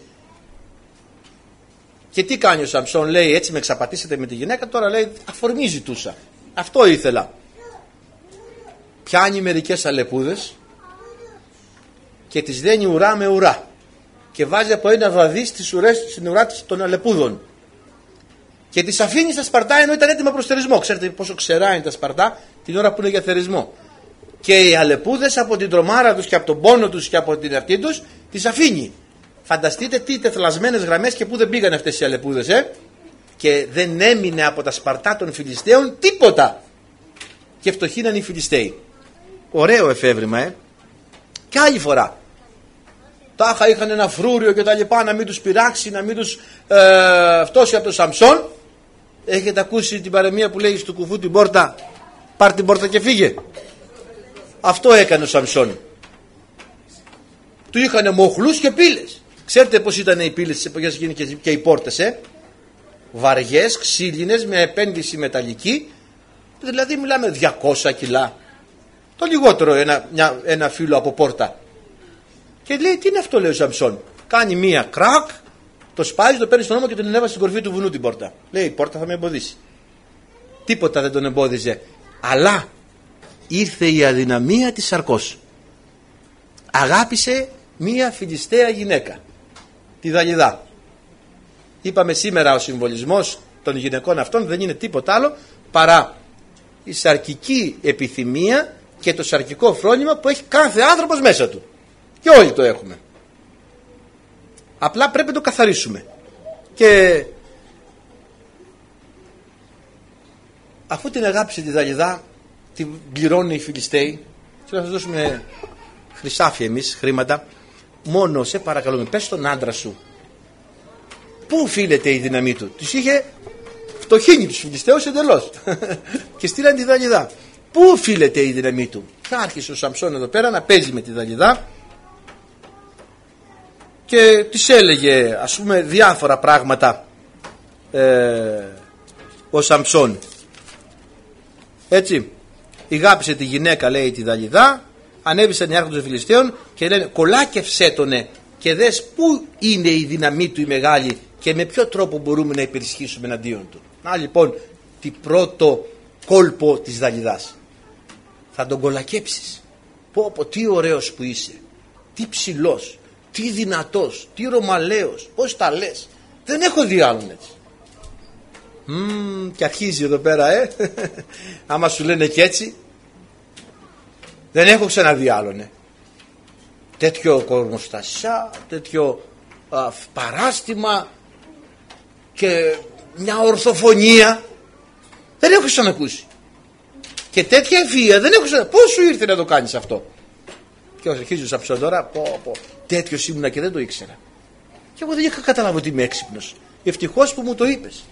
Και τι κάνει ο Σαμσόν, λέει, έτσι με εξαπατήσετε με τη γυναίκα, τώρα λέει αφορμή ζητούσα. Αυτό ήθελα. Πιάνει μερικές αλεπούδες και τις δένει ουρά με ουρά. Και βάζει από ένα βαδί στην ουρά των αλεπούδων. Και τις αφήνει στα Σπαρτά ενώ ήταν έτοιμα προς θερισμό. Ξέρετε πόσο ξερά είναι τα Σπαρτά την ώρα που είναι για θερισμό. Και οι αλεπούδες από την τρομάρα τους και από τον πόνο τους και από την αυτή τους τις αφήνει. Φανταστείτε τι τεθλασμένες γραμμές και πού δεν πήγαν αυτές οι αλεπούδες, Και δεν έμεινε από τα Σπαρτά των Φιλιστέων τίποτα. Και φτωχήναν οι Φιλιστέοι. Ωραίο εφεύρημα, Και άλλη φορά. Τάχα είχαν ένα φρούριο και τα λοιπά, να μην τους πειράξει, να μην τους φτώσει από τον Σαμσόν. Έχετε ακούσει την παροιμία που λέει στο κουφού την πόρτα, πάρ' την πόρτα και φύγε. Αυτό έκανε ο Σαμσόν. Του είχαν μοχλούς και πύλες. Ξέρετε πως ήταν οι πύλες της εποχής και οι πόρτες, βαριές, ξύλινες, με επένδυση μεταλλική. Δηλαδή μιλάμε 200 κιλά. Το λιγότερο ένα φύλλο από πόρτα. Και λέει, τι είναι αυτό, λέει ο Σαμσόν. Κάνει μία κρακ, το σπάζει, το παίρνει στον ώμο και τον ανέβασε στην κορφή του βουνού την πόρτα. Λέει, η πόρτα θα με εμποδίσει. Τίποτα δεν τον εμπόδιζε. Αλλά ήρθε η αδυναμία της σαρκός. Αγάπησε μία Φιλιστέα γυναίκα, τη Δαλιδά. Είπαμε σήμερα ο συμβολισμός των γυναικών αυτών δεν είναι τίποτα άλλο παρά η σαρκική επιθυμία και το σαρκικό φρόνημα που έχει κάθε άνθρωπος μέσα του. Και όλοι το έχουμε. Απλά πρέπει να το καθαρίσουμε. Και αφού την αγάπησε τη Δαλιδά, την πληρώνει οι Φιλιστέοι. Και να σας δώσουμε χρυσάφια εμείς, χρήματα. Μόνο σε παρακαλούμε, πες στον άντρα σου πού οφείλεται η δύναμή του. Τους είχε φτωχύνει τους Φιλιστέους εντελώς. Και στείλαν τη Δαλιδά. Πού οφείλεται η δύναμή του. Θα άρχισε ο Σαμσόν εδώ πέρα να παίζει με τη Δαλιδά και της έλεγε ας πούμε διάφορα πράγματα ο Σαμσόν. Έτσι, ηγάπησε τη γυναίκα, λέει, τη Δαλιδά, ανέβησαν οι άρχοντες των Φιλιστέων και λένε κολάκευσέ τονε και δες πού είναι η δύναμή του η μεγάλη και με ποιο τρόπο μπορούμε να υπερισχύσουμε εναντίον του. Να λοιπόν τι πρώτο κόλπο της Δαλιδάς. Θα τον κολακέψεις. Πω τι ωραίος που είσαι, τι ψηλός, τι δυνατός, τι ρωμαλαίος, πώς τα λες. Δεν έχω δει άλλον έτσι. Και αρχίζει εδώ πέρα άμα σου λένε και έτσι, δεν έχω ξαναδεί άλλον τέτοιο κορμοστασιά, τέτοιο παράστημα και μια ορθοφωνία δεν έχω ξανακούσει. Και τέτοια ευφυΐα δεν έχω ξανακούσει. Πώς σου ήρθε να το κάνεις αυτό. Και αρχίζει ο Σαμσόν τώρα, τέτοιος ήμουνα και δεν το ήξερα. Και εγώ δεν είχα καταλάβει ότι είμαι έξυπνος. Ευτυχώς που μου το είπες.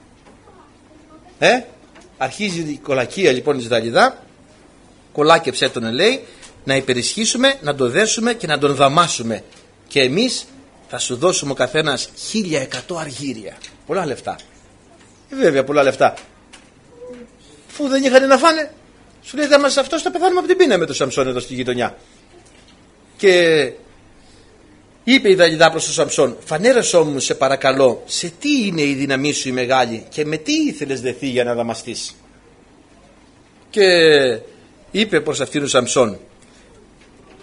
Αρχίζει η κολακία λοιπόν της Δαλιδά. Κολάκεψέ τον, λέει, να υπερισχύσουμε, να τον δέσουμε και να τον δαμάσουμε. Και εμείς θα σου δώσουμε ο καθένας 1100 αργύρια. Πολλά λεφτά. Βέβαια πολλά λεφτά. Φου δεν είχαν να φάνε, σου λέει, μας αυτός θα πεθάνουμε από την πείνα με τον Σαμσόν εδώ στη γειτονιά. Και είπε η Δαλιδά προς τον Σαμσόν, φανέρωσό μου σε παρακαλώ, σε τι είναι η δύναμή σου η μεγάλη και με τι ήθελες δεθεί για να δαμαστείς. Και είπε προς αυτήν ο Σαμσόν,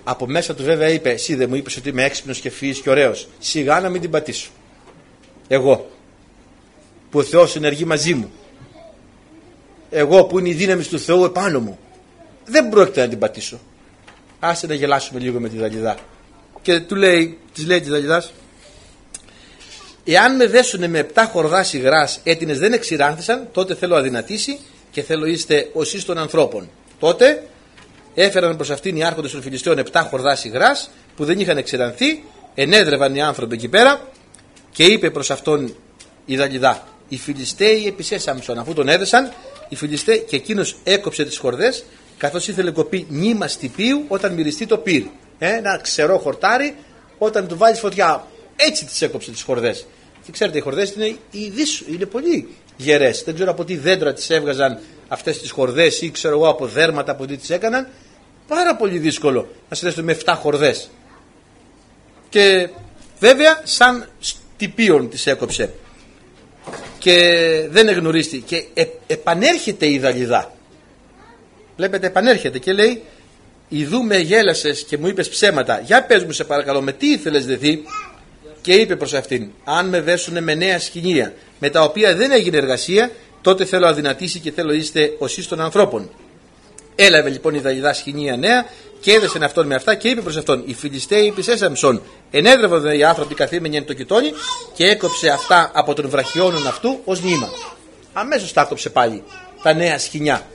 Από μέσα του βέβαια είπε: εσύ δεν μου είπες ότι είμαι έξυπνος και ευφυής και ωραίος? Σιγά να μην την πατήσω. Εγώ που ο Θεός ενεργεί μαζί μου, εγώ που είναι η δύναμη του Θεού επάνω μου, δεν πρόκειται να την πατήσω. Άσε να γελάσουμε λίγο με τη Δαλιδά. Και της λέει τη Δαλιδάς: εάν με δέσουνε με 7 χορδάς υγράς έτινες δεν εξηράνθησαν, τότε θέλω αδυνατήσει και θέλω είστε ως εις των ανθρώπων. Τότε έφεραν προς αυτήν οι άρχοντες των Φιλιστέων 7 χορδάς υγράς που δεν είχαν εξηρανθεί, ενέδρευαν οι άνθρωποι εκεί πέρα και είπε προς αυτόν η Δαλιδά: οι Φιλιστέοι επισέ Σαμψόν. Αφού τον έδεσαν οι Φιλιστέοι, και εκείνος έκοψε τις χορδές, καθώς ήθελε κοπεί νήμα στυπίου όταν μυριστεί το πυρ. Ένα ξερό χορτάρι, όταν του βάλεις φωτιά, έτσι τις έκοψε τις χορδές. Και ξέρετε, οι χορδές είναι πολύ γερές. Δεν ξέρω από τι δέντρα τις έβγαζαν αυτές τις χορδές, ή ξέρω εγώ από δέρματα από τι τις έκαναν. Πάρα πολύ δύσκολο να συνδέσουν με 7 χορδές. Και βέβαια σαν στυπίον τις έκοψε. Και δεν εγνωρίστη. Και επανέρχεται η Δαλιδά. Βλέπετε, επανέρχεται και λέει: ιδού με γέλασες και μου είπες ψέματα. Για πες μου σε παρακαλώ, με τι ήθελες δεθεί? Και είπε προς αυτήν: αν με δέσουνε με νέα σκηνία, με τα οποία δεν έγινε εργασία, τότε θέλω αδυνατήσει και θέλω είστε ως εις των ανθρώπων. Έλαβε λοιπόν η Δαλιδά σκηνία νέα και έδεσεν αυτόν με αυτά και είπε προς αυτόν: οι Φιλιστέοι επισέ Σαμψόν. Ενέδρευαν οι άνθρωποι καθήμενοι εν το κοιτώνει και έκοψε αυτά από τον βραχιόνον αυτού ως νήμα. Αμέσως τα έκοψε πάλι τα νέα σκηνιά.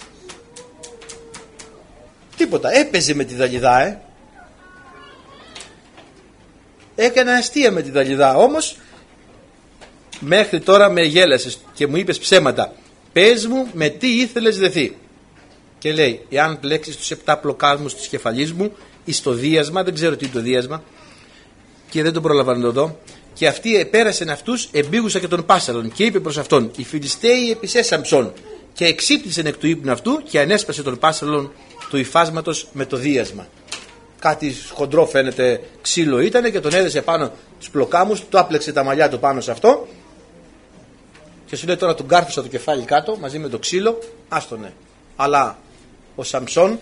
Τίποτα, έπαιζε με τη Δαλιδά, Έκανε αστεία με τη Δαλιδά. Όμως μέχρι τώρα με γέλασες και μου είπες ψέματα. Πες μου με τι ήθελες δεθεί. Και λέει: εάν πλέξεις τους 7 πλοκάσμους της κεφαλής μου εις το δίασμα, δεν ξέρω τι είναι το δίασμα και δεν το πρόλαβα να το δω, και αυτοί επέρασαν αυτούς εμπήγουσα και τον πάσαρον, και είπε προς αυτόν: οι Φιλιστέοι επισέ Σαμψόν. Και εξύπνησεν εκ του ύπνου αυτού και ανέσπασε τον πάσαρον του υφάσματος με το δίασμα. Κάτι χοντρό φαίνεται ξύλο ήταν και τον έδεσε πάνω τους πλοκάμους, του άπλεξε τα μαλλιά του πάνω σε αυτό και σου λέει: τώρα του γκάρφωσα το κεφάλι κάτω μαζί με το ξύλο, άστονε. Αλλά ο Σαμψόν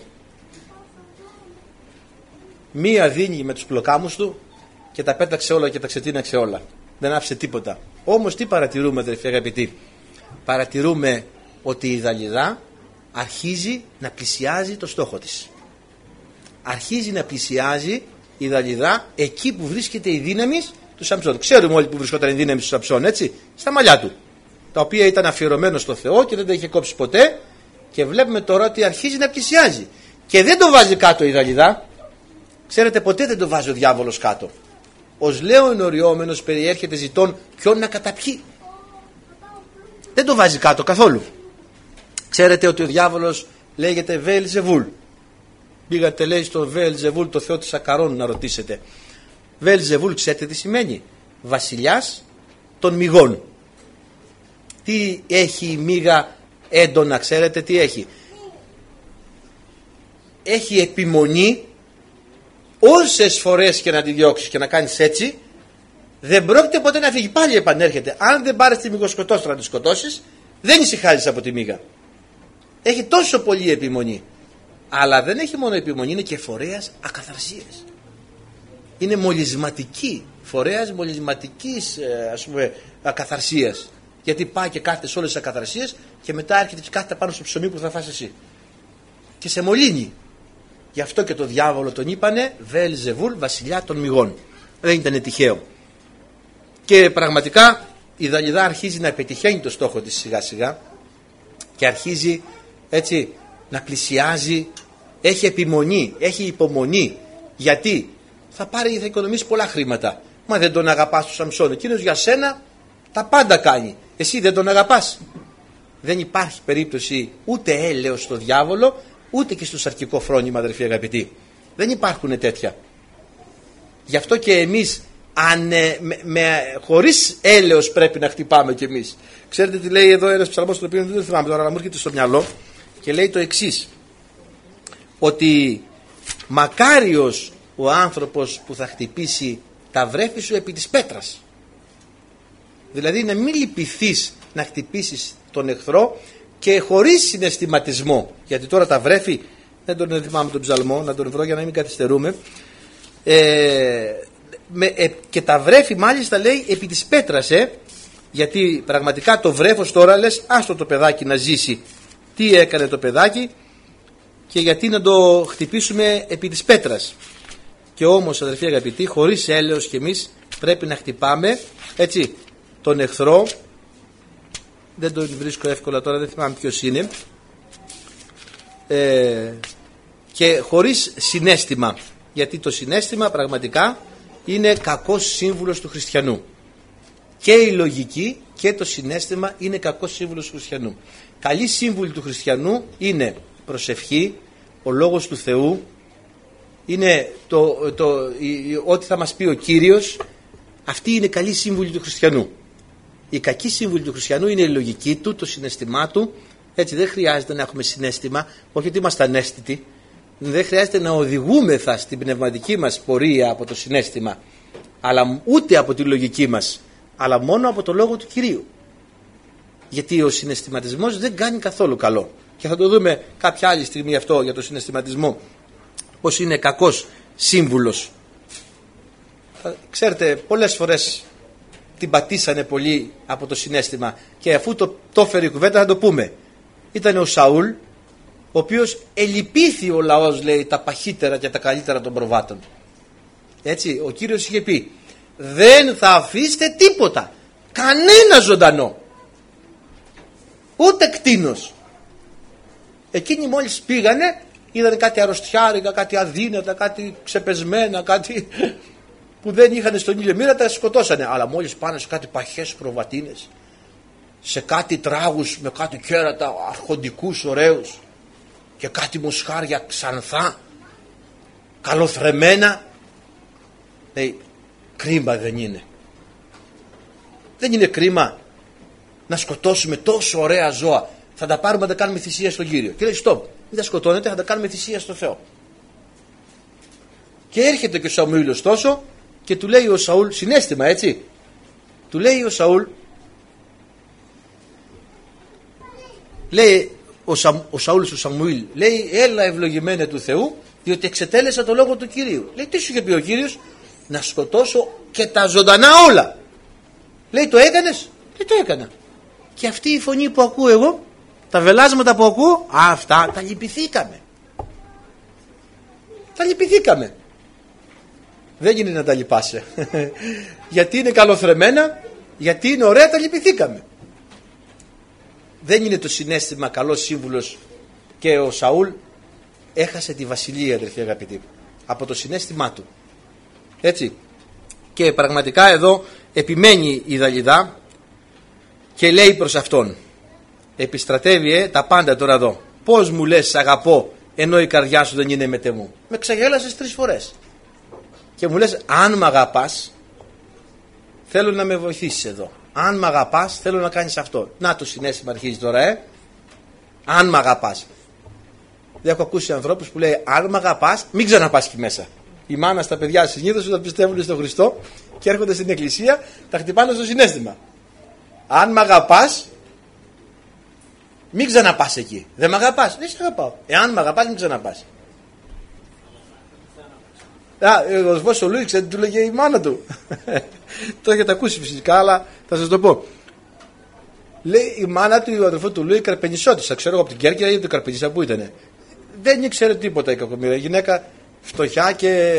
μία δίνει με τους πλοκάμους του και τα πέταξε όλα και τα ξετίναξε όλα. Δεν άφησε τίποτα. Όμως τι παρατηρούμε, αδερφοί αγαπητοί? Παρατηρούμε ότι η Δαλιδά αρχίζει να πλησιάζει το στόχο της. Αρχίζει να πλησιάζει η Δαλιδά εκεί που βρίσκεται η δύναμη του Σαμψόν. Ξέρουμε όλοι που βρισκόταν η δύναμη του Σαμψόν, έτσι, στα μαλλιά του, τα οποία ήταν αφιερωμένο στο Θεό και δεν τα είχε κόψει ποτέ. Και βλέπουμε τώρα ότι αρχίζει να πλησιάζει και δεν το βάζει κάτω η Δαλιδά. Ξέρετε, ποτέ δεν το βάζει ο διάβολος κάτω. Ως λέον οριόμενος περιέρχεται ζητών ποιον να καταπιεί. Δεν το βάζει κάτω καθόλου. Ξέρετε ότι ο διάβολος λέγεται Βεελζεβούλ. Πήγατε, λέει, στο Βεελζεβούλ, το θεό της Ακαρών, να ρωτήσετε. Βεελζεβούλ, ξέρετε τι σημαίνει? Βασιλιάς των μυγών. Τι έχει η μύγα έντονα, ξέρετε τι έχει? Έχει επιμονή. Όσες φορές και να τη διώξεις και να κάνεις έτσι, δεν πρόκειται ποτέ να φύγει. Πάλι επανέρχεται. Αν δεν πάρεις τη μυγοσκοτόστρα να τη σκοτώσεις, δεν ησυχάζεις από τη μύγα. Έχει τόσο πολύ επιμονή. Αλλά δεν έχει μόνο επιμονή, είναι και φορέας ακαθαρσίας. Είναι μολυσματική. Φορέας μολυσματικής, ας πούμε, ακαθαρσίας. Γιατί πάει και κάθεται σε όλες τις ακαθαρσίες και μετά έρχεται και κάθεται πάνω στο ψωμί που θα φας εσύ. Και σε μολύνει. Γι' αυτό και το διάβολο τον είπανε Βεελζεβούλ, βασιλιά των μυγών. Δεν ήταν τυχαίο. Και πραγματικά η Δαλιδά αρχίζει να πετυχαίνει το στόχο της σιγά σιγά και αρχίζει έτσι να πλησιάζει. Έχει επιμονή, έχει υπομονή. Γιατί θα οικονομήσει πολλά χρήματα. Μα δεν τον αγαπάς τον Σαμψόν. Εκείνος για σένα τα πάντα κάνει. Εσύ δεν τον αγαπάς. Δεν υπάρχει περίπτωση ούτε έλεος στο διάβολο, ούτε και στο σαρκικό φρόνημα, αδερφοί αγαπητοί. Δεν υπάρχουν τέτοια. Γι' αυτό και εμείς χωρίς έλεος πρέπει να χτυπάμε κι εμείς. Ξέρετε τι λέει εδώ ένας ψαλμός, τον οποίο δεν θυμάμαι τώρα, αλλά μου έρχεται στο μυαλό, και λέει το εξής: ότι μακάριος ο άνθρωπος που θα χτυπήσει τα βρέφη σου επί της πέτρας. Δηλαδή να μην λυπηθείς να χτυπήσεις τον εχθρό και χωρίς συναισθηματισμό, γιατί τώρα τα βρέφη δεν τον θυμάμαι τον ψαλμό, να τον βρω για να μην καθυστερούμε. Και τα βρέφη μάλιστα λέει επί της πέτρας, γιατί πραγματικά το βρέφος τώρα λες άστο το παιδάκι να ζήσει. Τι έκανε το παιδάκι και γιατί να το χτυπήσουμε επί της πέτρας. Και όμως αδερφοί αγαπητοί, χωρίς έλεος και εμείς πρέπει να χτυπάμε, έτσι, τον εχθρό. Δεν τον βρίσκω εύκολα τώρα, δεν θυμάμαι ποιος είναι, και χωρίς συναίσθημα, γιατί το συναίσθημα πραγματικά είναι κακός σύμβουλος του χριστιανού. Και η λογική και το συναίσθημα είναι κακός σύμβουλος του χριστιανού. Καλή σύμβουλη του χριστιανού είναι προσευχή, ο λόγος του Θεού, είναι ό,τι θα μας πει ο Κύριος. Αυτή είναι καλή σύμβουλη του χριστιανού. Η κακή σύμβουλη του χριστιανού είναι η λογική του, το συναισθημά του. Έτσι, δεν χρειάζεται να έχουμε συναίσθημα, όχι ότι είμαστε ανέστητοι. Δεν χρειάζεται να οδηγούμεθα στην πνευματική μας πορεία από το συναίσθημα, αλλά ούτε από τη λογική μας, αλλά μόνο από το λόγο του Κυρίου. Γιατί ο συναισθηματισμός δεν κάνει καθόλου καλό. Και θα το δούμε κάποια άλλη στιγμή αυτό για το συναισθηματισμό, πως είναι κακός σύμβουλος. Ξέρετε, πολλές φορές την πατήσανε πολύ από το συναίσθημα, και αφού το έφερε η κουβέντα θα το πούμε. Ήταν ο Σαούλ, ο οποίος ελυπήθη ο λαός, λέει, τα παχύτερα και τα καλύτερα των προβάτων. Έτσι, ο Κύριος είχε πει, δεν θα αφήσετε τίποτα, κανένα ζωντανό, ούτε κτήνος. Εκείνοι μόλις πήγανε, είδαν κάτι αρρωστιάρικα, κάτι αδύνατα, κάτι ξεπεσμένα, κάτι που δεν είχαν στον ήλιο μοίρα, τα σκοτώσανε. Αλλά μόλις πάνε σε κάτι παχές προβατίνες, σε κάτι τράγους με κάτι κέρατα αρχοντικούς ωραίους και κάτι μοσχάρια ξανθά, καλοθρεμένα, λέει, κρίμα δεν είναι? Δεν είναι κρίμα να σκοτώσουμε τόσο ωραία ζώα? Θα τα πάρουμε να τα κάνουμε θυσία στον Κύριο. Και λέει, στοπ, μην τα σκοτώνετε, θα τα κάνουμε θυσία στο Θεό. Και έρχεται και ο Σαμουήλ ωστόσο και του λέει ο Σαούλ, συναίσθημα, έτσι, του λέει ο Σαούλ, λέει ο Σαούλ στο Σαμουήλ, λέει, έλα ευλογημένε του Θεού, διότι εξετέλεσα το λόγο του Κυρίου. Λέει, τι σου είχε πει ο Κύριος? Να σκοτώσω και τα ζωντανά όλα. Λέει, το έκανες? Δεν το έκανα. Και αυτή η φωνή που ακούω εγώ, τα βελάσματα που ακούω, αυτά τα λυπηθήκαμε. Τα λυπηθήκαμε. Δεν γίνεται να τα λυπάσαι. Γιατί είναι καλοθρεμένα, γιατί είναι ωραία, τα λυπηθήκαμε. Δεν είναι το συναίσθημα καλός σύμβουλος, και ο Σαούλ έχασε τη βασιλεία, αδερφοί αγαπητοί, από το συναίσθημά του. Έτσι. Και πραγματικά εδώ επιμένει η Δαλιδά και λέει προς αυτόν, επιστρατεύει τα πάντα τώρα εδώ. Πώς μου λες αγαπώ ενώ η καρδιά σου δεν είναι μετεμού? Με ξαγέλασες 3 φορές. Και μου λες, αν μ' αγαπάς θέλω να με βοηθήσεις εδώ. Αν μ' αγαπάς θέλω να κάνεις αυτό. Να, το συναίσθημα αρχίζει τώρα, αν μ' αγαπάς. Δεν έχω ακούσει ανθρώπους που λέει, αν μ' αγαπάς μην ξαναπάς εκεί μέσα. Η μάνα στα παιδιά συνήθως όταν πιστεύουν στον Χριστό και έρχονται στην εκκλησία, τα χτυπάνε στο συναίσθημα. Αν μ' αγαπάς μην ξαναπάς εκεί. Δεν μ' αγαπάς? Δεν σε αγαπάω. Εάν μ' αγαπάς μην ξαναπάς. Ο αδελφός ο Λούι, του λέγε η μάνα του. Το έχετε ακούσει φυσικά, αλλά θα σας το πω. Λέει η μάνα του, ο αδελφός του Λούι, καρπενισότησα. Ξέρω εγώ από την Κέρκυρα ή από την Καρπενισά που ήτανε. Δεν ήξερε τίποτα η κακομοίρα. Η γυναίκα φτωχιά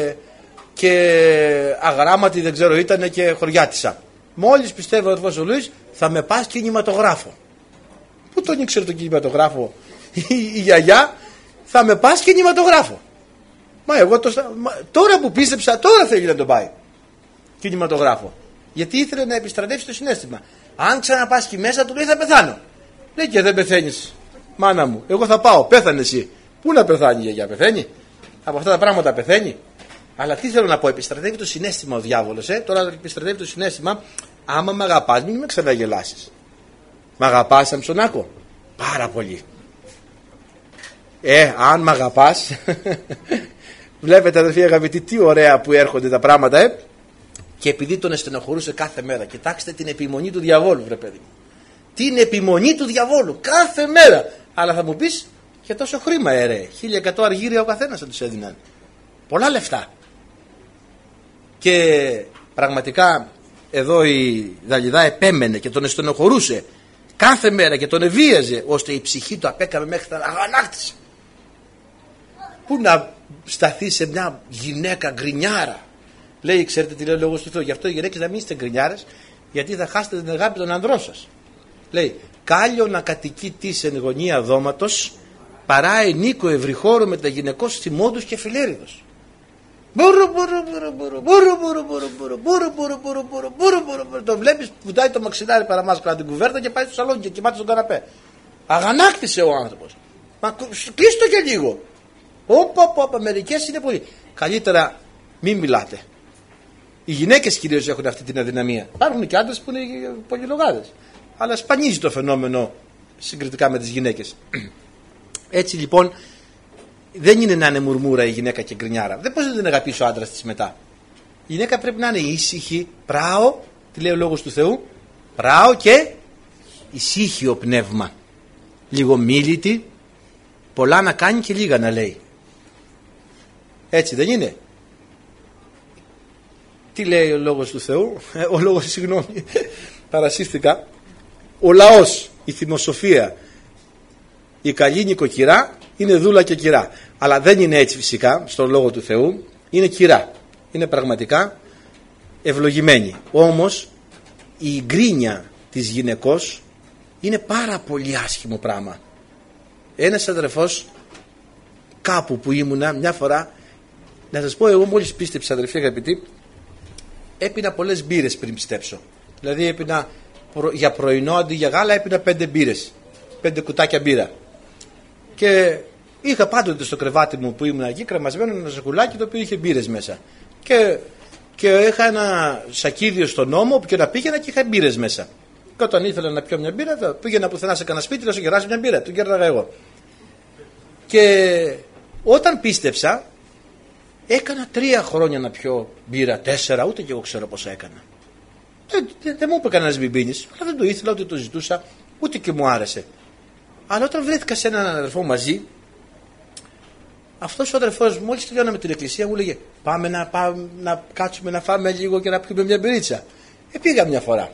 και αγράμματη, δεν ξέρω, ήτανε και χωριάτισσα. Μόλις πιστεύει ο αδελφός ο Λούι, θα με πας κινηματογράφο. Πού τον ήξερε τον κινηματογράφο η γιαγιά? Θα με πας κινηματογράφο. Μα εγώ τώρα που πίστεψα, τώρα θέλει να τον πάει κινηματογράφο. Γιατί ήθελε να επιστρατεύσει το συναίσθημα. Αν ξαναπάς εκεί μέσα, του λέει, θα πεθάνω. Λέει, και δεν πεθαίνεις, μάνα μου. Εγώ θα πάω. Πέθανε εσύ. Πού να πεθάνει η γιαγιά? Πεθαίνει? Από αυτά τα πράγματα πεθαίνει? Αλλά τι θέλω να πω, επιστρατεύει το συναίσθημα ο διάβολος. Τώρα επιστρατεύει το συναίσθημα. Άμα με αγαπάς, μην με ξαναγελάσεις. Μ' αγαπάς, Σαμψονάκο? Πάρα πολύ. Αν μ' αγαπάς. Βλέπετε, αδελφοί αγαπητοί, τι ωραία που έρχονται τα πράγματα, Και επειδή τον στενοχωρούσε κάθε μέρα. Κοιτάξτε την επιμονή του διαβόλου, βρε παιδί μου. Την επιμονή του διαβόλου κάθε μέρα. Αλλά θα μου πεις, Για τόσο χρήμα, 1.100 αργύρια ο καθένας θα τους έδιναν. Πολλά λεφτά. Και πραγματικά εδώ η Δαλιδά επέμενε και τον στενοχωρούσε κάθε μέρα και τον ευίαζε, ώστε η ψυχή του απέκαμε μέχρι τα αγανάκτησε. Πού να σταθεί σε μια γυναίκα γκρινιάρα. Λέει, ξέρετε τι λέει ο λόγος του Θεού? Γι' αυτό οι γυναίκες να μην είστε γκρινιάρες, γιατί θα χάσετε την αγάπη των ανδρών σας. Λέει, κάλιο να κατοικεί της εν γωνία δώματος, παρά ενίκο ευρυχώρο με τα γυναικός θυμόντους και φιλέριδος. Το βλέπεις, βουτάει το μαξιλάρι παραμάσκαλα την κουβέρτα και πάει στο σαλόνι και κοιμάται στον καναπέ. Αγανάκτησε ο άνθρωπος. Μα κλείστο και λίγο. Όπα, μερικές είναι πολύ. Καλύτερα μην μιλάτε. Οι γυναίκες κυρίως έχουν αυτή την αδυναμία. Υπάρχουν και άντρες που είναι πολυλογάδες. Αλλά σπανίζει το φαινόμενο συγκριτικά με τις γυναίκες. Έτσι λοιπόν δεν είναι να είναι μουρμούρα η γυναίκα και γκρινιάρα. Δεν μπορεί να την αγαπήσει ο άντρας της μετά. Η γυναίκα πρέπει να είναι ήσυχη, πράω, τι λέει ο λόγος του Θεού, πράω και ησύχιο πνεύμα. Λίγο μίλητη, πολλά να κάνει και λίγα να λέει. Έτσι δεν είναι? Τι λέει ο λόγος του Θεού? Ο λόγος, συγγνώμη, παρασύρθηκα. Ο λαός, η θυμοσοφία, η καλή νοικοκυρά είναι δούλα και κυρά. Αλλά δεν είναι έτσι φυσικά στον λόγο του Θεού. Είναι κυρά. Είναι πραγματικά ευλογημένη. Όμως η γκρίνια της γυναικός είναι πάρα πολύ άσχημο πράγμα. Ένας αδερφός κάπου που ήμουνα μια φορά, να σας πω, εγώ μόλις πίστεψα, αδερφοί αγαπητοί, έπινα πολλές μπύρες πριν πιστέψω. Δηλαδή έπινα για πρωινό αντί για γάλα, έπινα 5 μπύρες, 5 κουτάκια μπύρα. Και είχα πάντοτε στο κρεβάτι μου που ήμουν εκεί κρεμασμένο ένα σακουλάκι το οποίο είχε μπύρες μέσα. Και είχα ένα σακίδιο στον ώμο που και να πήγαινα και είχα μπύρες μέσα. Και όταν ήθελα να πιω μια μπύρα, πήγαινα πουθενά σε κανένα σπίτι να σου κεράσει μια μπύρα. Του κέρναγα εγώ. Και όταν πίστεψα, έκανα 3 χρόνια να πιω μπύρα, 4, ούτε και εγώ ξέρω πόσα έκανα. Δεν μου είπε κανένας μην πίνεις, αλλά δεν το ήθελα, ούτε το ζητούσα, ούτε και μου άρεσε. Αλλά όταν βρέθηκα σε έναν αδερφό μαζί, αυτός ο αδερφός μόλις τελειώναμε την εκκλησία μου λέγε πάμε να κάτσουμε να φάμε λίγο και να πιούμε μια μπυρίτσα. Πήγα μια φορά.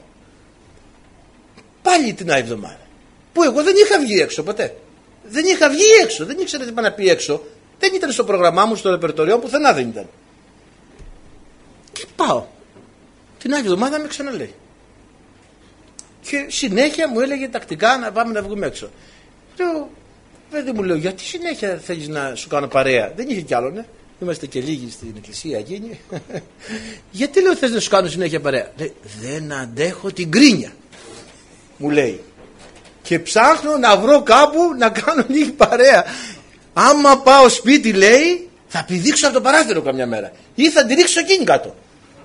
Πάλι την άλλη εβδομάδα. Που εγώ δεν είχα βγει έξω ποτέ. Δεν είχα βγει έξω, δεν ήξερα τι πάει να πει έξω. Δεν ήταν στο πρόγραμμά μου, στο ρεπερτοριό, πουθενά δεν ήταν. Και πάω. Την άλλη εβδομάδα με ξαναλέει. Και συνέχεια μου έλεγε τακτικά να πάμε να βγούμε έξω. Λέω, παιδί μου, λέω, γιατί συνέχεια θέλεις να σου κάνω παρέα? Δεν είχε κι άλλο, ναι. Είμαστε και λίγοι στην εκκλησία εκείνη. Γιατί, λέω, θες να σου κάνω συνέχεια παρέα? Λέει, δεν αντέχω την γκρίνια, μου λέει. Και ψάχνω να βρω κάπου να κάνω λίγη παρέα. Άμα πάω σπίτι, λέει, θα πηδήξω από το παράθυρο καμιά μέρα. Ή θα τη ρίξω εκείνη κάτω.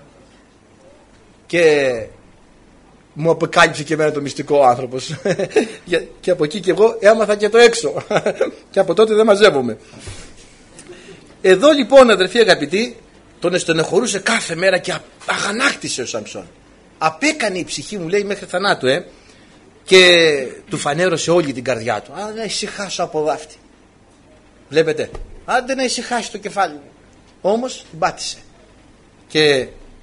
Και μου αποκάλυψε και εμένα το μυστικό άνθρωπος. Και από εκεί και εγώ έμαθα και το έξω. Και από τότε δεν μαζεύομαι. Εδώ λοιπόν, αδερφοί αγαπητοί, τον στενοχωρούσε κάθε μέρα και αγανάκτησε ο Σαμψόν. Απέκανε η ψυχή μου, λέει, μέχρι θανάτου, και του φανέρωσε όλη την καρδιά του. Να ησυχάσω από δάφτη. Βλέπετε, άντε να ησυχάσει το κεφάλι μου. Όμως την πάτησε. Και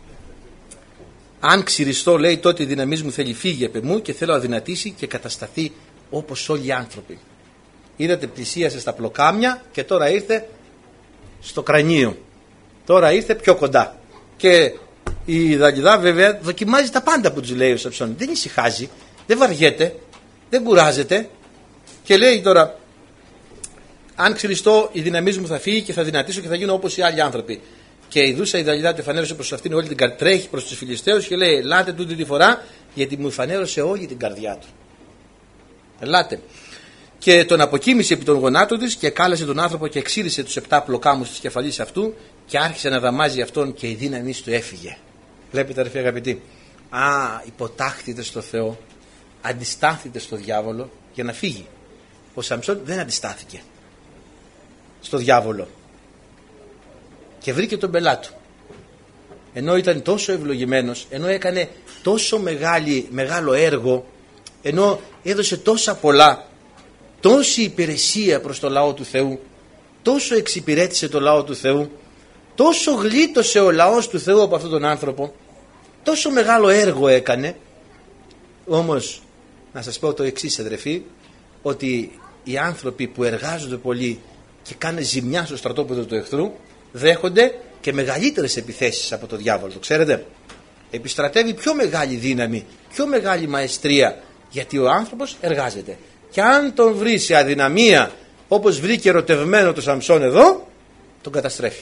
αν ξυριστώ, λέει, τότε η δύναμή μου θέλει φύγει από μου και θέλω να αδυνατήσει και κατασταθεί όπως όλοι οι άνθρωποι. Είδατε, πλησίασε στα πλοκάμια και τώρα ήρθε στο κρανίο. Τώρα ήρθε πιο κοντά. Και η Δαλιδά βέβαια δοκιμάζει τα πάντα που του λέει ο Σαμψόν. Δεν ησυχάζει, δεν βαριέται, δεν κουράζεται. Και λέει τώρα, αν ξυριστώ η δύναμή μου θα φύγει και θα δυνατήσω και θα γίνω όπως οι άλλοι άνθρωποι. Και η Δούσα η Δαλιδά του φανέρωσε προς αυτήν όλη την καρδιά, τρέχει προς τους Φιλιστέους και λέει, ελάτε τούτη τη φορά, γιατί μου φανέρωσε όλη την καρδιά του. Ελάτε. Και τον αποκοίμησε επί των γονάτων της και κάλεσε τον άνθρωπο και εξήρισε τους 7 πλοκάμους της κεφαλής αυτού και άρχισε να δαμάζει αυτόν και η δύναμή του έφυγε. Βλέπετε, αδερφοί αγαπητοί, υποτάχθητε στο Θεό, αντιστάθητε στο διάβολο για να φύγει. Ο Σαμψόν δεν αντιστάθηκε στο διάβολο και βρήκε τον πελάτο. Ενώ ήταν τόσο ευλογημένος, ενώ έκανε τόσο μεγάλο έργο, ενώ έδωσε τόσα πολλά, τόση υπηρεσία προς το λαό του Θεού, τόσο εξυπηρέτησε το λαό του Θεού, τόσο γλίτωσε ο λαός του Θεού από αυτόν τον άνθρωπο, τόσο μεγάλο έργο έκανε. Όμως να σας πω το εξής, αδερφοί, ότι οι άνθρωποι που εργάζονται πολύ και κάνουν ζημιά στο στρατόπεδο του εχθρού δέχονται και μεγαλύτερες επιθέσεις από το διάβολο, το ξέρετε. Επιστρατεύει πιο μεγάλη δύναμη, πιο μεγάλη μαεστρία, γιατί ο άνθρωπος εργάζεται. Και αν τον βρει σε αδυναμία, όπως βρήκε ερωτευμένο το Σαμψόν εδώ, τον καταστρέφει.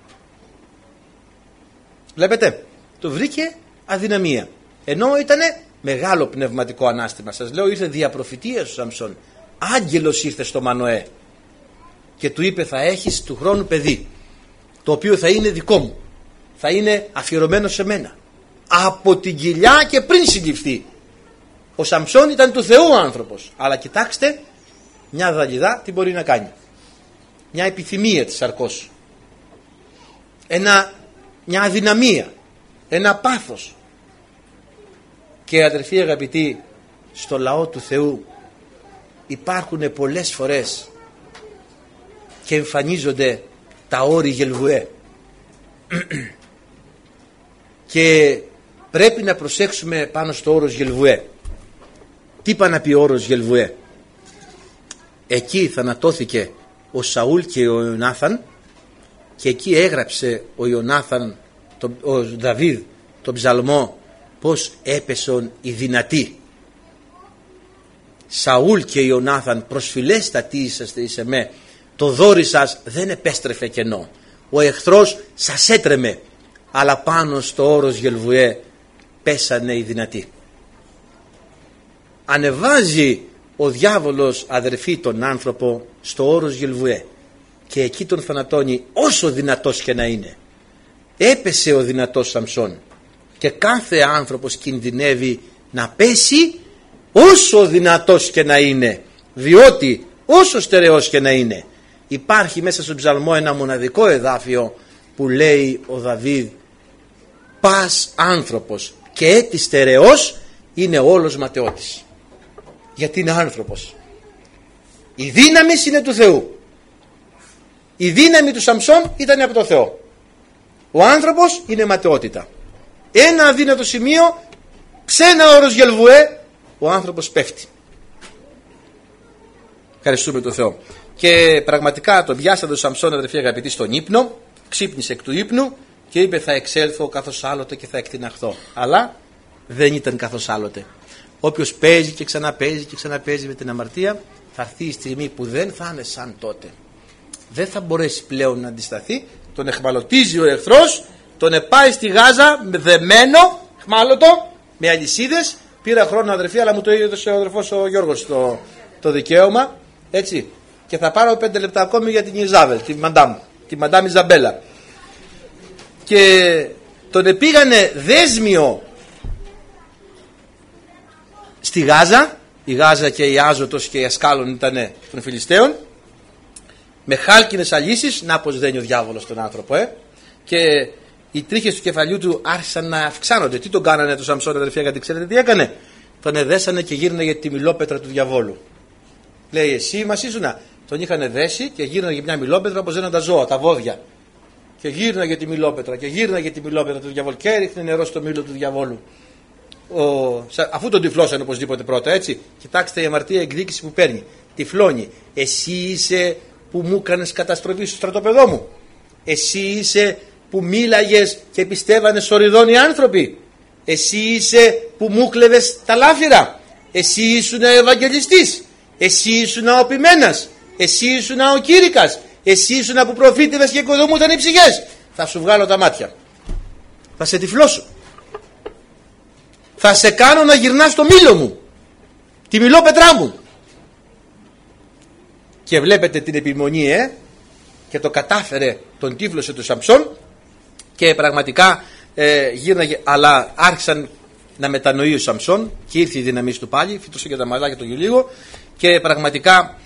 Βλέπετε, το βρήκε αδυναμία, ενώ ήταν μεγάλο πνευματικό ανάστημα. Σας λέω, ήρθε διαπροφητείας ο Σαμψόν. Άγγελος ήρθε στο Μανοέ και του είπε, θα έχεις του χρόνου παιδί, το οποίο θα είναι δικό μου, θα είναι αφιερωμένο σε μένα. Από την κοιλιά και πριν συλληφθεί. Ο Σαμψόν ήταν του Θεού άνθρωπος, αλλά κοιτάξτε, μια δαλιδά τι μπορεί να κάνει. Μια επιθυμία της σαρκός, μια αδυναμία, ένα πάθος. Και αδερφοί αγαπητοί, στο λαό του Θεού υπάρχουν πολλές φορές και εμφανίζονται τα όρη γελβουέ. Και πρέπει να προσέξουμε πάνω στο όρος γελβουέ. Τι είπα να πει ο όρος γελβουέ? Εκεί θανατώθηκε ο Σαούλ και ο Ιωνάθαν, και εκεί έγραψε ο Ιωνάθαν, ο Δαβίδ, τον ψαλμό, πως έπεσον οι δυνατοί. Σαούλ και Ιωνάθαν, προσφυλέστατοι είσαστε εις εμέ, το δόρι σας δεν επέστρεφε κενό, ο εχθρός σας έτρεμε, αλλά πάνω στο όρος γελβουέ πέσανε οι δυνατοί. Ανεβάζει ο διάβολος, αδερφοί, τον άνθρωπο στο όρος γελβουέ και εκεί τον θανατώνει, όσο δυνατός και να είναι. Έπεσε ο δυνατός Σαμψόν, και κάθε άνθρωπος κινδυνεύει να πέσει, όσο δυνατός και να είναι, διότι όσο στερεός και να είναι, υπάρχει μέσα στον ψαλμό ένα μοναδικό εδάφιο που λέει ο Δαβίδ, πας άνθρωπος και έτι στερεός είναι όλος ματαιώτης. Γιατί είναι άνθρωπος. Η δύναμη είναι του Θεού. Η δύναμη του Σαμψόν ήταν από το Θεό. Ο άνθρωπος είναι ματαιότητα. Ένα αδύνατο σημείο, ξένα όρος γελβουέ, ο άνθρωπος πέφτει. Ευχαριστούμε τον Θεό. Και πραγματικά τον πιάσανε τον Σαμψόν, αδερφοί αγαπητοί, στον ύπνο, ξύπνησε εκ του ύπνου και είπε, θα εξέλθω καθώς άλλοτε και θα εκτιναχθώ. Αλλά δεν ήταν καθώς άλλοτε. Όποιος παίζει και ξαναπαίζει και ξαναπαίζει με την αμαρτία, θα έρθει η στιγμή που δεν θα είναι σαν τότε. Δεν θα μπορέσει πλέον να αντισταθεί, τον εχμαλωτίζει ο εχθρός, τον επάει στη Γάζα δεμένο, εχμάλωτο, με αλυσίδες. Πήρα χρόνο, αδερφοί, αλλά μου το έδωσε ο αδερφός ο Γιώργος το δικαίωμα, έτσι. Και θα πάρω 5 λεπτά ακόμη για την Ιζάβελ, τη μαντάμ Ιζαμπέλα. Και τον επήγανε δέσμιο στη Γάζα. Η Γάζα και η Άζωτος και η Ασκάλων ήταν των Φιλιστέων, με χάλκινες αλύσεις. Να πως δένει ο διάβολος τον άνθρωπο, και οι τρίχες του κεφαλιού του άρχισαν να αυξάνονται. Τι τον κάνανε το Σαμψόν, αδερφοί, γιατί ξέρετε τι έκανε? Τον εδέσανε και γύρναγε τη μιλόπετρα του διαβόλου. Λέει, εσύ μας ήσουνα. Τον είχαν δέσει και γύρναγε μια μιλόπετρα όπως δέναν τα ζώα, τα βόδια. Και γύρναγε τη μιλόπετρα και γύρναγε τη μιλόπετρα του διαβόλου και έριχνε νερό στο μήλο του διαβόλου. Αφού τον τυφλώσανε οπωσδήποτε πρώτα, έτσι. Κοιτάξτε η αμαρτία εκδίκηση που παίρνει. Τυφλώνει. Εσύ είσαι που μου έκανες καταστροφή στο στρατόπεδό μου. Εσύ είσαι που μίλαγες και πιστεύανε σοριδών οι άνθρωποι. Εσύ είσαι που μου κλέβες τα λάφυρα. Εσύ ήσουν Ευαγγελιστής. Εσύ ήσουν ο Ποιμένας. Εσύ ήσουν ο Κήρυκας. Εσύ ήσουν που προφήτευες και οικοδομούταν οι ψυχές. Θα σου βγάλω τα μάτια. Θα σε τυφλώσω. Θα σε κάνω να γυρνάς στο μήλο μου, τη μιλόπετρά μου. Και βλέπετε την επιμονή, και το κατάφερε, τον τύφλωσε του Σαμψόν και πραγματικά γύρναγε, αλλά άρχισαν να μετανοεί ο Σαμψόν και ήρθε η δύναμή του πάλι, φύτωσε και τα μαλλάκια του λίγο και πραγματικά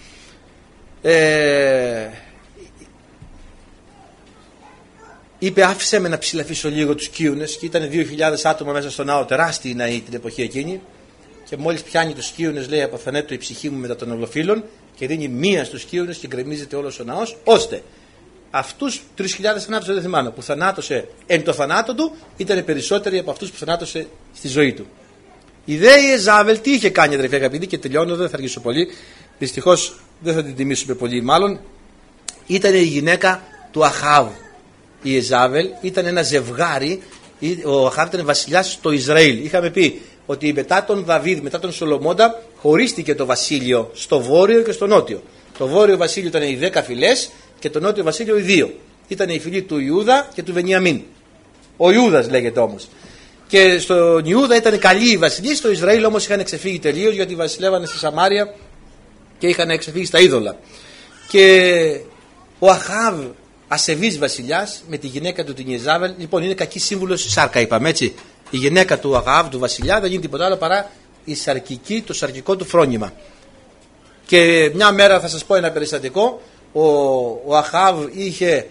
είπε, άφησέ με να ψηλαφίσω λίγο τους κύουνες, και ήταν 2.000 άτομα μέσα στο ναό, τεράστιοι ναοί την εποχή εκείνη, και μόλις πιάνει τους σκίονες, λέει, αποθανέτω η ψυχή μου μετά των ολοφύλων, και δίνει μία στους σκίονες και γκρεμίζεται όλος ο ναός, ώστε αυτούς 3.000 θανάτωσε, δεν θυμάμαι, που θανάτωσε εν το θανάτο του, ήταν περισσότεροι από αυτούς που θανάτωσε στη ζωή του. Η δε Ιεζάβελ τι είχε κάνει, αδερφοί αγαπητοί, και τελειώνω, δεν θα αργήσω πολύ, δυστυχώς δεν θα την τιμήσουμε πολύ μάλλον. Ήταν η γυναίκα του Αχάβ. Η Ιεζάβελ ήταν ένα ζευγάρι. Ο Αχάβ ήταν βασιλιάς στο Ισραήλ. Είχαμε πει ότι μετά τον Δαβίδ, μετά τον Σολομώντα, χωρίστηκε το βασίλειο στο βόρειο και στο νότιο. Το βόρειο βασίλειο ήταν οι 10 φυλές και το νότιο βασίλειο οι 2. Ήταν η φυλή του Ιούδα και του Βενιαμίν. Ο Ιούδας λέγεται όμως. Και στον Ιούδα ήταν καλοί οι βασιλείς, στο Ισραήλ όμως είχαν ξεφύγει τελείως, γιατί βασιλεύανε στη Σαμάρια και είχαν ξεφύγει στα είδωλα. Και ο Αχάβ, ασεβής βασιλιάς, με τη γυναίκα του την Ιεζάβελ, λοιπόν είναι κακή σύμβουλος στη σάρκα, είπαμε έτσι. Η γυναίκα του Αχάβ, του βασιλιά, δεν γίνει τίποτα άλλο παρά το σαρκικό του φρόνημα. Και μια μέρα θα σας πω ένα περιστατικό. Ο Αχάβ είχε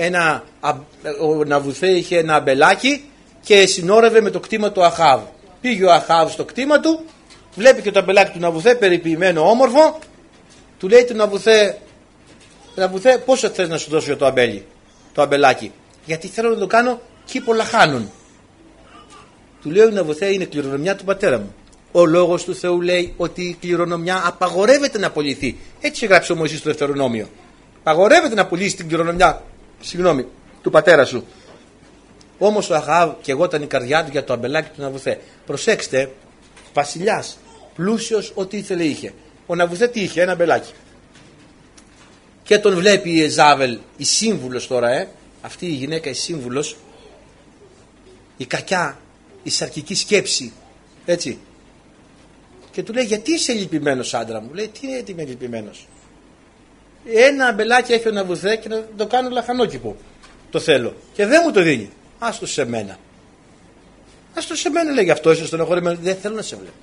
ο Ναβουθέ είχε ένα αμπελάκι και συνόρευε με το κτήμα του Αχάβ. Πήγε ο Αχάβ στο κτήμα του, βλέπει και το αμπελάκι του Ναβουθέ περιποιημένο όμορφο, του λέει του Ναβουθέ, πόσο θες να σου δώσω για το αμπελάκι? Γιατί θέλω να το κάνω κήπο λαχάνων. Του λέει ο Ναβουθέ, είναι κληρονομιά του πατέρα μου. Ο λόγος του Θεού λέει ότι η κληρονομιά απαγορεύεται να πωληθεί. Έτσι γράψει ο Μωυσής στο Δευτερονόμιο. Απαγορεύεται να πουλήσει την κληρονομιά, του πατέρα σου. Όμως ο Αχάβ και εγώ ήταν η καρδιά του για το αμπελάκι του Ναβουθέ. Προσέξτε, βασιλιάς, πλούσιος, ό,τι ήθελε είχε. Ο Ναβουθέ τι είχε? Ένα αμπελάκι. Και τον βλέπει η Ιεζάβελ, η σύμβουλος τώρα, αυτή η γυναίκα η σύμβουλος, η κακιά, η σαρκική σκέψη, έτσι. Και του λέει, γιατί είσαι λυπημένος, άντρα μου? Λέει, τι είναι, είμαι λυπημένος? Ένα αμπελάκι έχει ο Ναβουθέ και να το κάνω λαχανόκηπο. Το θέλω. Και δεν μου το δίνει. Άστο σε μένα. Άστο σε μένα, λέει, γι' αυτό είσαι στενοχωρημένο. Δεν θέλω να σε βλέπω.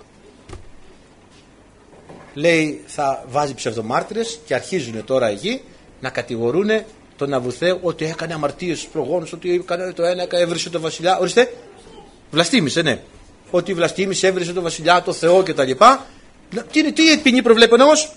Λέει, θα βάζει ψευδομάρτυρες και αρχίζουν τώρα εκεί να κατηγορούν τον Ναβουθέ ότι έκανε αμαρτίες στους προγόνους, ότι έκανε το ένα, έβρισε το βασιλιά. Ορίστε, βλαστήμησε, ναι. Ότι βλαστήμησε, έβρισε το βασιλιά, το Θεό κτλ. Τι ποινή προβλέπουν όμως?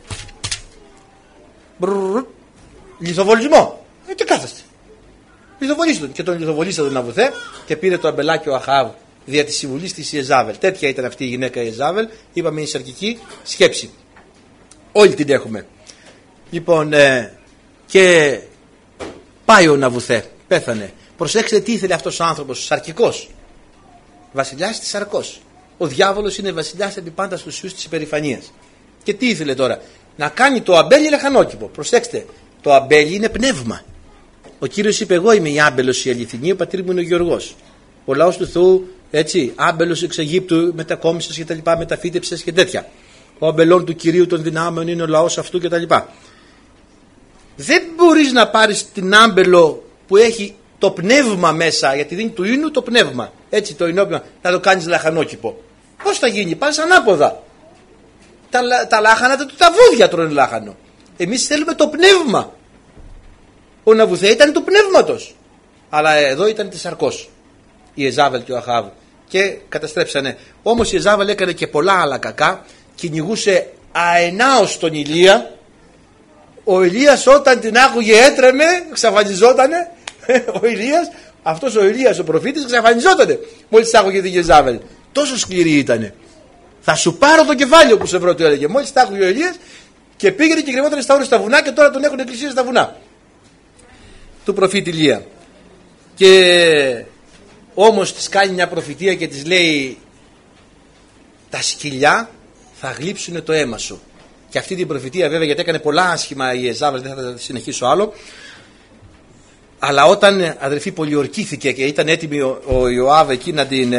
Λιθοβολισμό. Τι κάθεστε? Λιθοβολήστε τον. Και τον λιθοβολήσε τον Ναβουθέ και πήρε το αμπελάκι ο Αχάβ δια τη συμβουλή τη Ιεζάβελ. Τέτοια ήταν αυτή η γυναίκα Ιεζάβελ. Είπαμε, η σαρκική σκέψη. Όλοι την έχουμε. Λοιπόν, και πάει ο Ναβουθέ, πέθανε. Προσέξτε τι ήθελε αυτός ο άνθρωπος, σαρκικός. Βασιλιάς της σαρκός. Ο διάβολος είναι βασιλιάς επί πάντα στους ιούς της υπερηφανίας. Και τι ήθελε τώρα? Να κάνει το αμπέλι λαχανόκηπο. Προσέξτε, το αμπέλι είναι πνεύμα. Ο Κύριος είπε, εγώ είμαι η άμπελος η αληθινή, ο πατήρ μου είναι ο Γεωργός. Ο λαός του Θεού, έτσι, άμπελος εξ Αιγύπτου, μετακόμισες και τα λοιπά, μεταφύτεψες και τέτοια. Ο αμπελών του Κυρίου των δυνάμεων είναι ο λαός αυτού και τα λοιπά. Δεν μπορείς να πάρεις την άμπελο που έχει το πνεύμα μέσα, γιατί δίνει του ίνου το πνεύμα, έτσι, το ινόπνευμα, να το κάνεις λαχανόκηπο. Πώς θα γίνει? Πας ανάποδα. Τα λάχανα, τα βούδια τρώνε λάχανο. Εμείς θέλουμε το πνεύμα. Ο Ναβουθέ ήταν του πνεύματος, αλλά εδώ ήταν της σαρκός η Ιεζάβελ και ο Αχάβ και καταστρέψανε. Όμως η Ιεζάβελ έκανε και πολλά άλλα κακά, κυνηγούσε αενάως τον Ηλία. Ο Ηλίας όταν την άκουγε έτρεμε, εξαφανιζότανε. Ο Ηλίας, αυτός ο Ηλίας ο προφήτης, εξαφανιζότανε μόλις άκουγε την Ιεζάβελ. Τόσο σκληρή ήτανε. Θα σου πάρω το κεφάλι που σε βρω, του έλεγε. Μόλις τα άκουγε ο Ηλίας και πήγαινε και κρυβόταν στα όρια στα βουνά και τώρα τον έχουν εκκλησίες στα βουνά του προφήτη Ηλία. Και όμως της κάνει μια προφητεία και της λέει, τα σκυλιά θα γλύψουν το αίμα σου. Και αυτή την προφητεία βέβαια, γιατί έκανε πολλά άσχημα η Ιεζάβελ, δεν θα συνεχίσω άλλο, αλλά όταν, αδερφοί, πολιορκήθηκε και ήταν έτοιμη ο Ιωάβ εκεί να την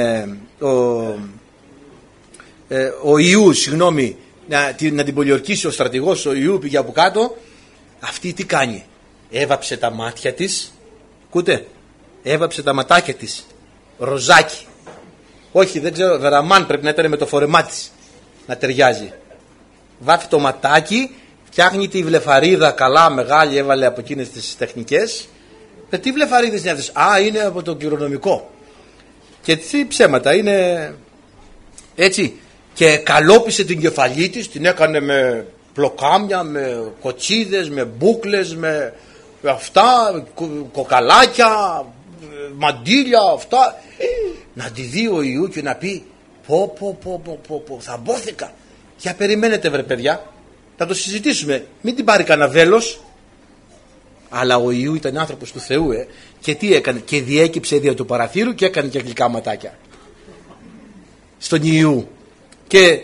ο Ιού, συγγνώμη, να την πολιορκήσει, ο στρατηγός ο Ιού πήγε από κάτω, αυτή τι κάνει? Έβαψε τα μάτια της, ακούτε, έβαψε τα ματάκια της, ροζάκι, όχι δεν ξέρω, βεραμάν πρέπει να ήταν με το φορεμά της να ταιριάζει. Βάφει το ματάκι, φτιάχνει τη βλεφαρίδα καλά μεγάλη, έβαλε από εκείνες τις τεχνικές. Τι βλεφαρίδες είναι αυτές? Α, είναι από το κληρονομικό. Και τι ψέματα, είναι έτσι. και καλόπισε την κεφαλή της, την έκανε με πλοκάμια, με κοτσίδες, με μπούκλες, με αυτά, κοκαλάκια, μαντίλια, αυτά. Να τη δει ο Ιού και να πει πω, θα μπόθηκα. Για περιμένετε βρε παιδιά, θα το συζητήσουμε, μην την πάρει κανένα βέλος. Αλλά ο Ιού ήταν άνθρωπος του Θεού, και τι έκανε? Και διέκυψε δια του παραθύρου και έκανε και γλυκά ματάκια στον Ιού. Και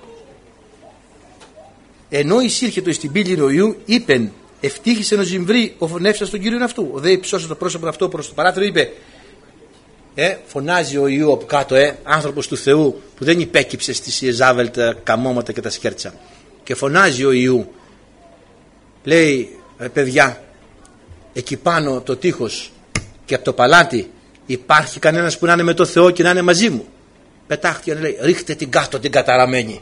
ενώ εισήρχετο στην πύλη ο Ιού, είπεν, ευτύχησε ο Ζυμβρή ο φωνεύσας τον Κύριον αυτού. Ο δε υψώσε το πρόσωπο αυτό προς το παράθυρο, είπε, φωνάζει ο Ιού από κάτω, άνθρωπος του Θεού που δεν υπέκυψε στις Ιεζάβελ τα καμώματα και τα σκέρτσα. Και φωνάζει ο Ιού, λέει, παιδιά, εκεί πάνω το τείχος και από το παλάτι υπάρχει κανένας που να είναι με το Θεό και να είναι μαζί μου? Πετάχτηκε, λέει, ρίχτε την κάτω την καταραμένη.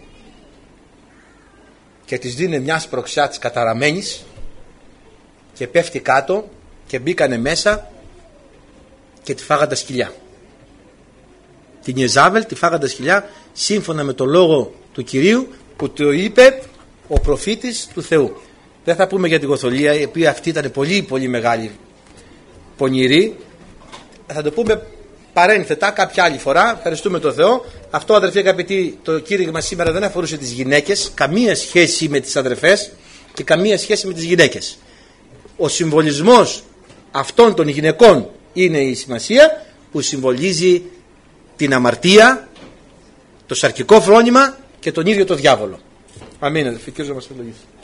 Και της δίνει μια σπροξιά της καταραμένης και πέφτει κάτω και μπήκανε μέσα και τη φάγαν τα σκυλιά. Την Ιεζάβελ τη φάγαν τα σκυλιά, σύμφωνα με το λόγο του Κυρίου που το είπε ο προφήτης του Θεού. Δεν θα πούμε για την Γοθολία, η οποία αυτή ήταν πολύ πολύ μεγάλη πονηρή. Θα το πούμε παρένθετα κάποια άλλη φορά. Ευχαριστούμε τον Θεό. Αυτό, αδερφοί αγαπητοί, το κήρυγμα σήμερα δεν αφορούσε τις γυναίκες, καμία σχέση με τις αδερφές και καμία σχέση με τις γυναίκες. Ο συμβολισμός αυτών των γυναικών είναι η σημασία που συμβολίζει την αμαρτία, το σαρκικό φρόνημα και τον ίδιο το διάβολο. Αμήν, αδερφοί, Κύριος να μας ευλογήσει.